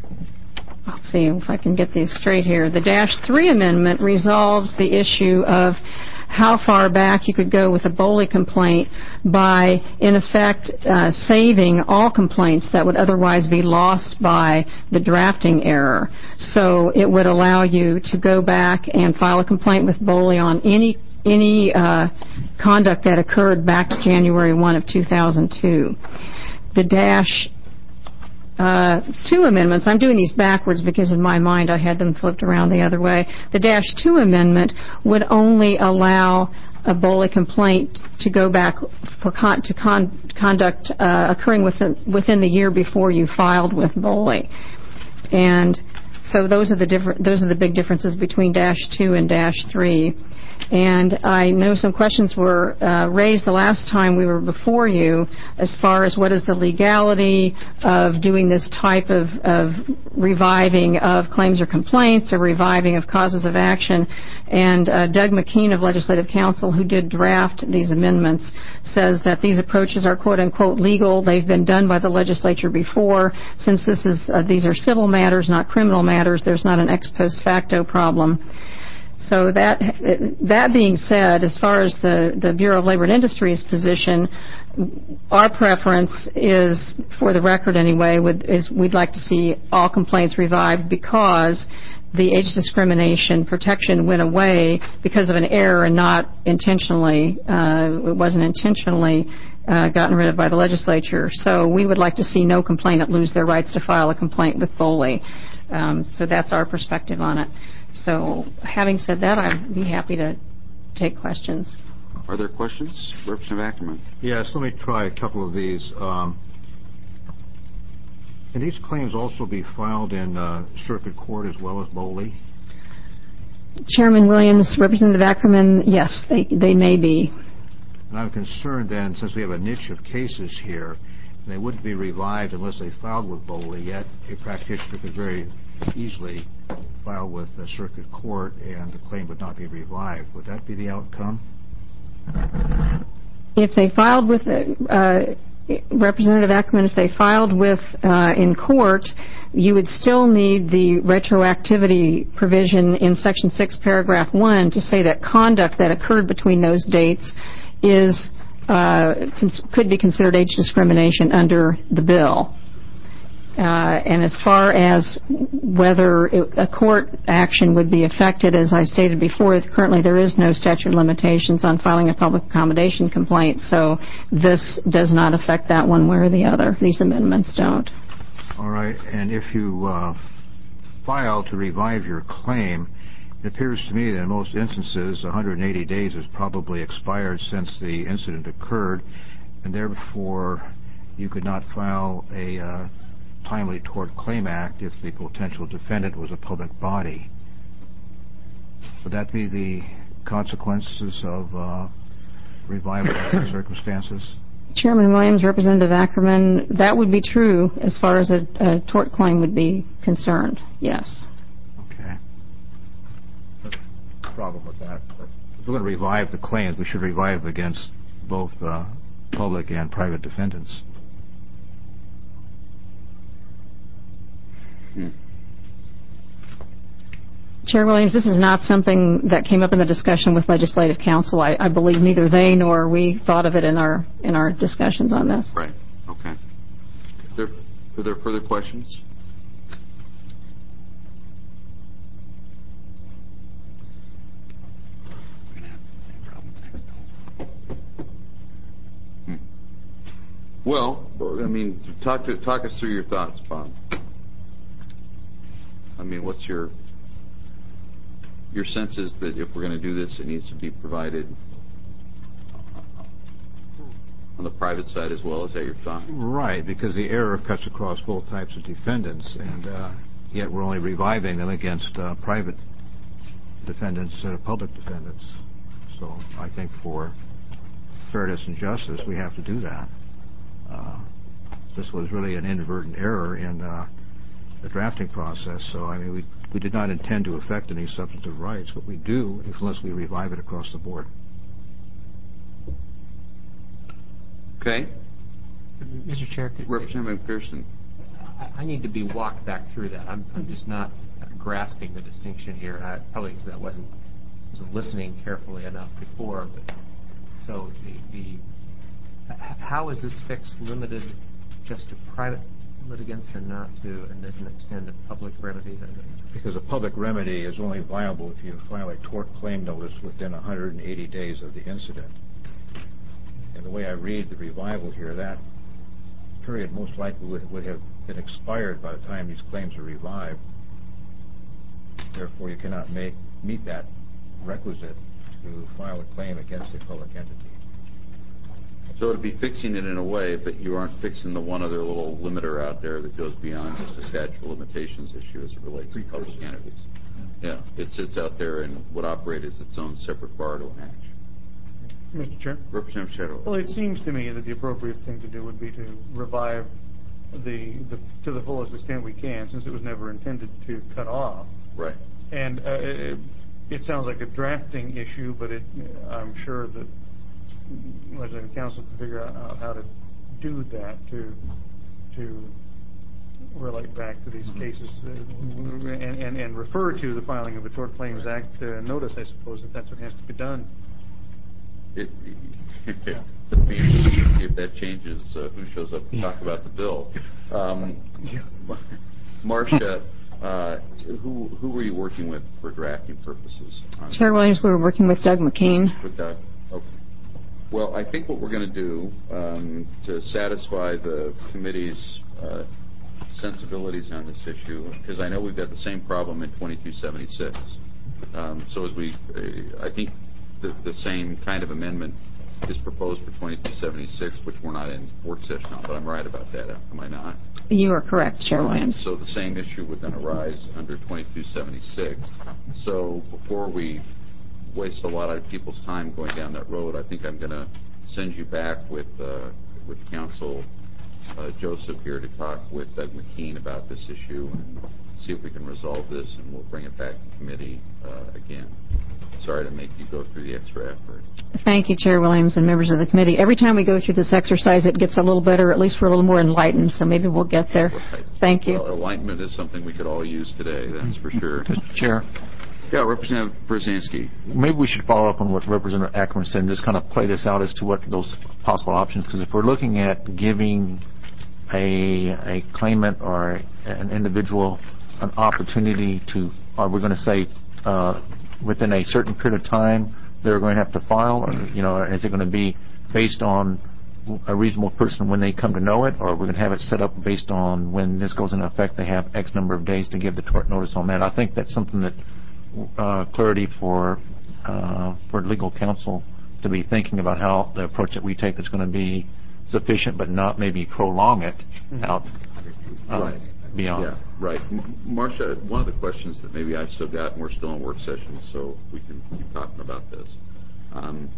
S15: let's see if I can get these straight here. The Dash three amendment resolves the issue of how far back you could go with a Boley complaint by, in effect, uh, saving all complaints that would otherwise be lost by the drafting error. So it would allow you to go back and file a complaint with Boley on any any uh, conduct that occurred back to January first of two thousand two. The Dash Uh, two amendments, I'm doing these backwards because in my mind I had them flipped around the other way. The Dash two amendment would only allow a Boley complaint to go back for con- to con- conduct uh, occurring within, within the year before you filed with Boley. And So those are the different, those are the big differences between dash two and dash three. And I know some questions were uh, raised the last time we were before you as far as what is the legality of doing this type of, of reviving of claims or complaints or reviving of causes of action. And uh, Doug McKean of Legislative Counsel, who did draft these amendments, says that these approaches are quote-unquote legal. They've been done by the legislature before. Since this is uh, these are civil matters, not criminal matters, there's not an ex post facto problem. So that that being said, as far as the, the Bureau of Labor and Industry's position, our preference is, for the record anyway, would, is we'd like to see all complaints revived because the age discrimination protection went away because of an error and not intentionally. Uh, it wasn't intentionally uh, gotten rid of by the legislature. So we would like to see no complainant lose their rights to file a complaint with Foley. Um, so that's our perspective on it. So having said that, I'd be happy to take questions.
S1: Are there questions? Representative Ackerman.
S5: Yes, let me try a couple of these. Um, can these claims also be filed in uh, circuit court as well as Bowley?
S15: Chairman Williams, Representative Ackerman, yes, they, they may be.
S5: And I'm concerned then, since we have a niche of cases here, they wouldn't be revived unless they filed with Bowley, yet a practitioner could very easily file with the circuit court and the claim would not be revived. Would that be the outcome?
S15: If they filed with uh, Representative Ackerman, if they filed with uh, in court, you would still need the retroactivity provision in Section six, Paragraph one to say that conduct that occurred between those dates is uh, cons- could be considered age discrimination under the bill. Uh, and as far as whether it, a court action would be affected, as I stated before, currently there is no statute of limitations on filing a public accommodation complaint, so this does not affect that one way or the other. These amendments don't.
S5: All right. And if you uh, file to revive your claim, it appears to me that in most instances one hundred eighty days has probably expired since the incident occurred, and therefore you could not file a uh, timely Tort Claim Act if the potential defendant was a public body. Would that be the consequences of uh, revival in circumstances?
S15: Chairman Williams, Representative Ackerman, that would be true as far as a, a tort claim would be concerned, yes.
S5: Okay. No problem with that. But if we're going to revive the claims, we should revive against both uh, public and private defendants.
S1: Hmm.
S15: Chair Williams, this is not something that came up in the discussion with Legislative Counsel. I, I believe neither they nor we thought of it in our in our discussions on this.
S1: Right. Okay. Are there, are there further questions? We're going to have the same problem with the next bill. Hmm. Well, I mean, talk to talk us through your thoughts, Bob. I mean, what's your your sense is that if we're going to do this, it needs to be provided on the private side as well? Is that your thought?
S5: Right, because the error cuts across both types of defendants, and uh, yet we're only reviving them against uh, private defendants instead of public defendants. So I think for fairness and justice, we have to do that. Uh, this was really an inadvertent error in uh, the drafting process, so I mean, we we did not intend to affect any substantive rights, but we do unless we revive it across the board.
S1: Okay.
S8: Mister Chair, could,
S1: Representative McPherson.
S8: I, I need to be walked back through that. I'm, I'm just not grasping the distinction here. I, probably because I wasn't, wasn't listening carefully enough before. But, so the, the how is this fix limited just to private litigants and not to and doesn't extend to public remedies?
S5: Because a public remedy is only viable if you file a tort claim notice within one hundred eighty days of the incident. And the way I read the revival here, that period most likely would, would have been expired by the time these claims are revived. Therefore, you cannot make meet that requisite to file a claim against a public entity.
S1: So it'd be fixing it in a way, but you aren't fixing the one other little limiter out there that goes beyond just a statute of limitations issue as it relates to public entities. Yeah, it sits out there and would operate as its own separate bar to an action.
S11: Mister Chair?
S1: Representative Shadowell.
S11: Well, it seems to me that the appropriate thing to do would be to revive the, the to the fullest extent we can, since it was never intended to cut off.
S1: Right.
S11: And uh, it, it sounds like a drafting issue, but it, I'm sure that legislative council can figure out how to do that to to relate back to these cases uh, and, and, and refer to the filing of the Tort Claims Act uh, notice, I suppose, if that's what has to be done.
S1: It, it'd be interesting to see if that changes uh, who shows up to talk about the bill. Um, Marcia, uh, who who were you working with for drafting purposes?
S15: Chair Williams, we were working with Doug McKean.
S1: With Doug? Okay. Well, I think what we're going to do um, to satisfy the committee's uh, sensibilities on this issue, because I know we've got the same problem in twenty-two seventy-six. Um, so as we, uh, I think the, the same kind of amendment is proposed for twenty-two seventy-six, which we're not in work session on, but I'm right about that, am I not?
S15: You are correct, Chair Williams.
S1: So the same issue would then arise under twenty-two seventy-six. So before we waste a lot of people's time going down that road, I think I'm going to send you back with uh, with Council uh, Joseph here to talk with Doug McKean about this issue and see if we can resolve this, and we'll bring it back to committee uh, again. Sorry to make you go through the extra effort.
S15: Thank you, Chair Williams and members of the committee. Every time we go through this exercise, it gets a little better, at least we're a little more enlightened, so maybe we'll get there.
S1: Right.
S15: Thank you.
S1: Well, enlightenment is something we could all use today, that's for sure.
S16: Mister Chair.
S1: Yeah, Representative Brzezinski.
S16: Maybe we should follow up on what Representative Ackerman said and just kind of play this out as to what those possible options, because if we're looking at giving a, a claimant or an individual an opportunity to, are we going to say uh, within a certain period of time they're going to have to file, or you know, is it going to be based on a reasonable person when they come to know it, or we're going to have it set up based on when this goes into effect they have X number of days to give the tort notice on that? I think that's something that uh, clarity for uh, for legal counsel to be thinking about how the approach that we take is going to be sufficient, but not maybe prolong it out uh,
S1: right.
S16: beyond.
S1: Yeah, right. M- Marcia, one of the questions that maybe I've still got, and we're still in work sessions, so we can keep talking about this. Um,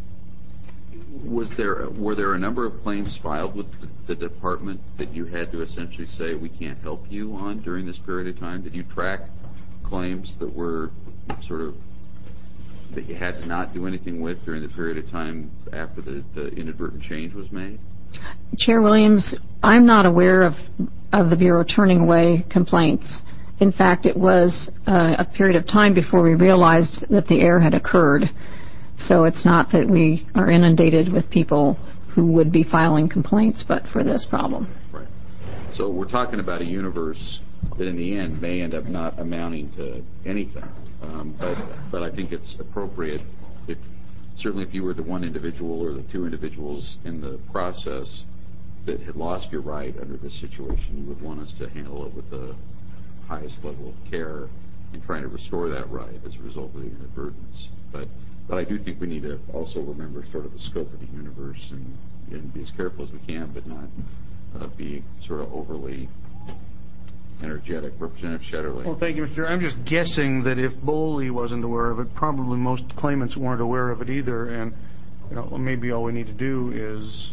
S1: was there were there a number of claims filed with the, the department that you had to essentially say we can't help you on during this period of time? Did you track claims that were sort of that you had to not do anything with during the period of time after the, the inadvertent change was made?
S15: Chair Williams, I'm not aware of of the Bureau turning away complaints. In fact, it was uh, a period of time before we realized that the error had occurred. So it's not that we are inundated with people who would be filing complaints, but for this problem.
S1: Right. So we're talking about a universe that in the end may end up not amounting to anything. Um, but but I think it's appropriate, if, certainly if you were the one individual or the two individuals in the process that had lost your right under this situation, you would want us to handle it with the highest level of care in trying to restore that right as a result of the inadvertence. But but I do think we need to also remember sort of the scope of the universe and, and be as careful as we can, but not uh, be sort of overly energetic. Representative Shetterly.
S11: Well, thank you, Mister Chair. I'm just guessing that if Boley wasn't aware of it, probably most claimants weren't aware of it either, and you know, maybe all we need to do is,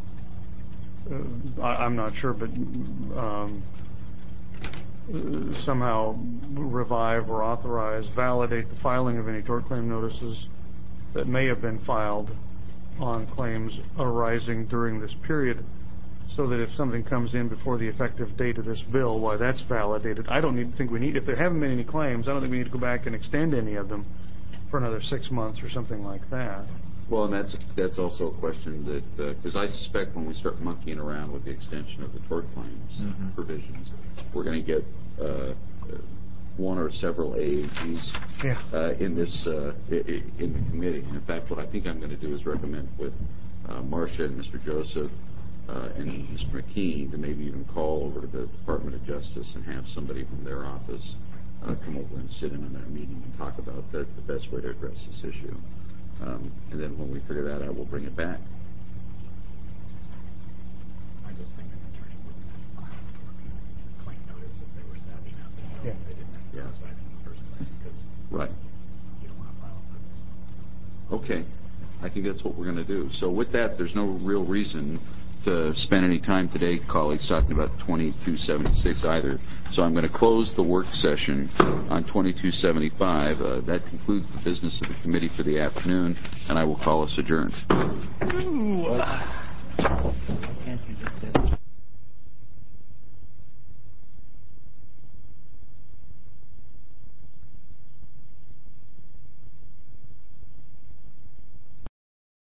S11: uh, I, I'm not sure, but um, uh, somehow revive or authorize, validate the filing of any tort claim notices that may have been filed on claims arising during this period, so that if something comes in before the effective date of this bill, why that's validated. I don't need, think we need, if there haven't been any claims, I don't think we need to go back and extend any of them for another six months or something like that.
S1: Well, and that's that's also a question that, because uh, I suspect when we start monkeying around with the extension of the tort claims mm-hmm. provisions, we're going to get uh, one or several A A Gs
S11: yeah.
S1: uh, in this uh, in the committee. And in fact, what I think I'm going to do is recommend with uh, Marcia and Mister Joseph Uh, and Mister McKee to maybe even call over to the Department of Justice and have somebody from their office uh, come over and sit in on that meeting and talk about the, the best way to address this issue. Um, and then when we figure that out, we'll bring it back. that's what we're going to do. So with that, there's no real reason to spend any time today, colleagues, talking about twenty-two seventy-six either. So I'm going to close the work session on twenty-two seventy-five. Uh, that concludes the business of the committee for the afternoon, and I will call us adjourned.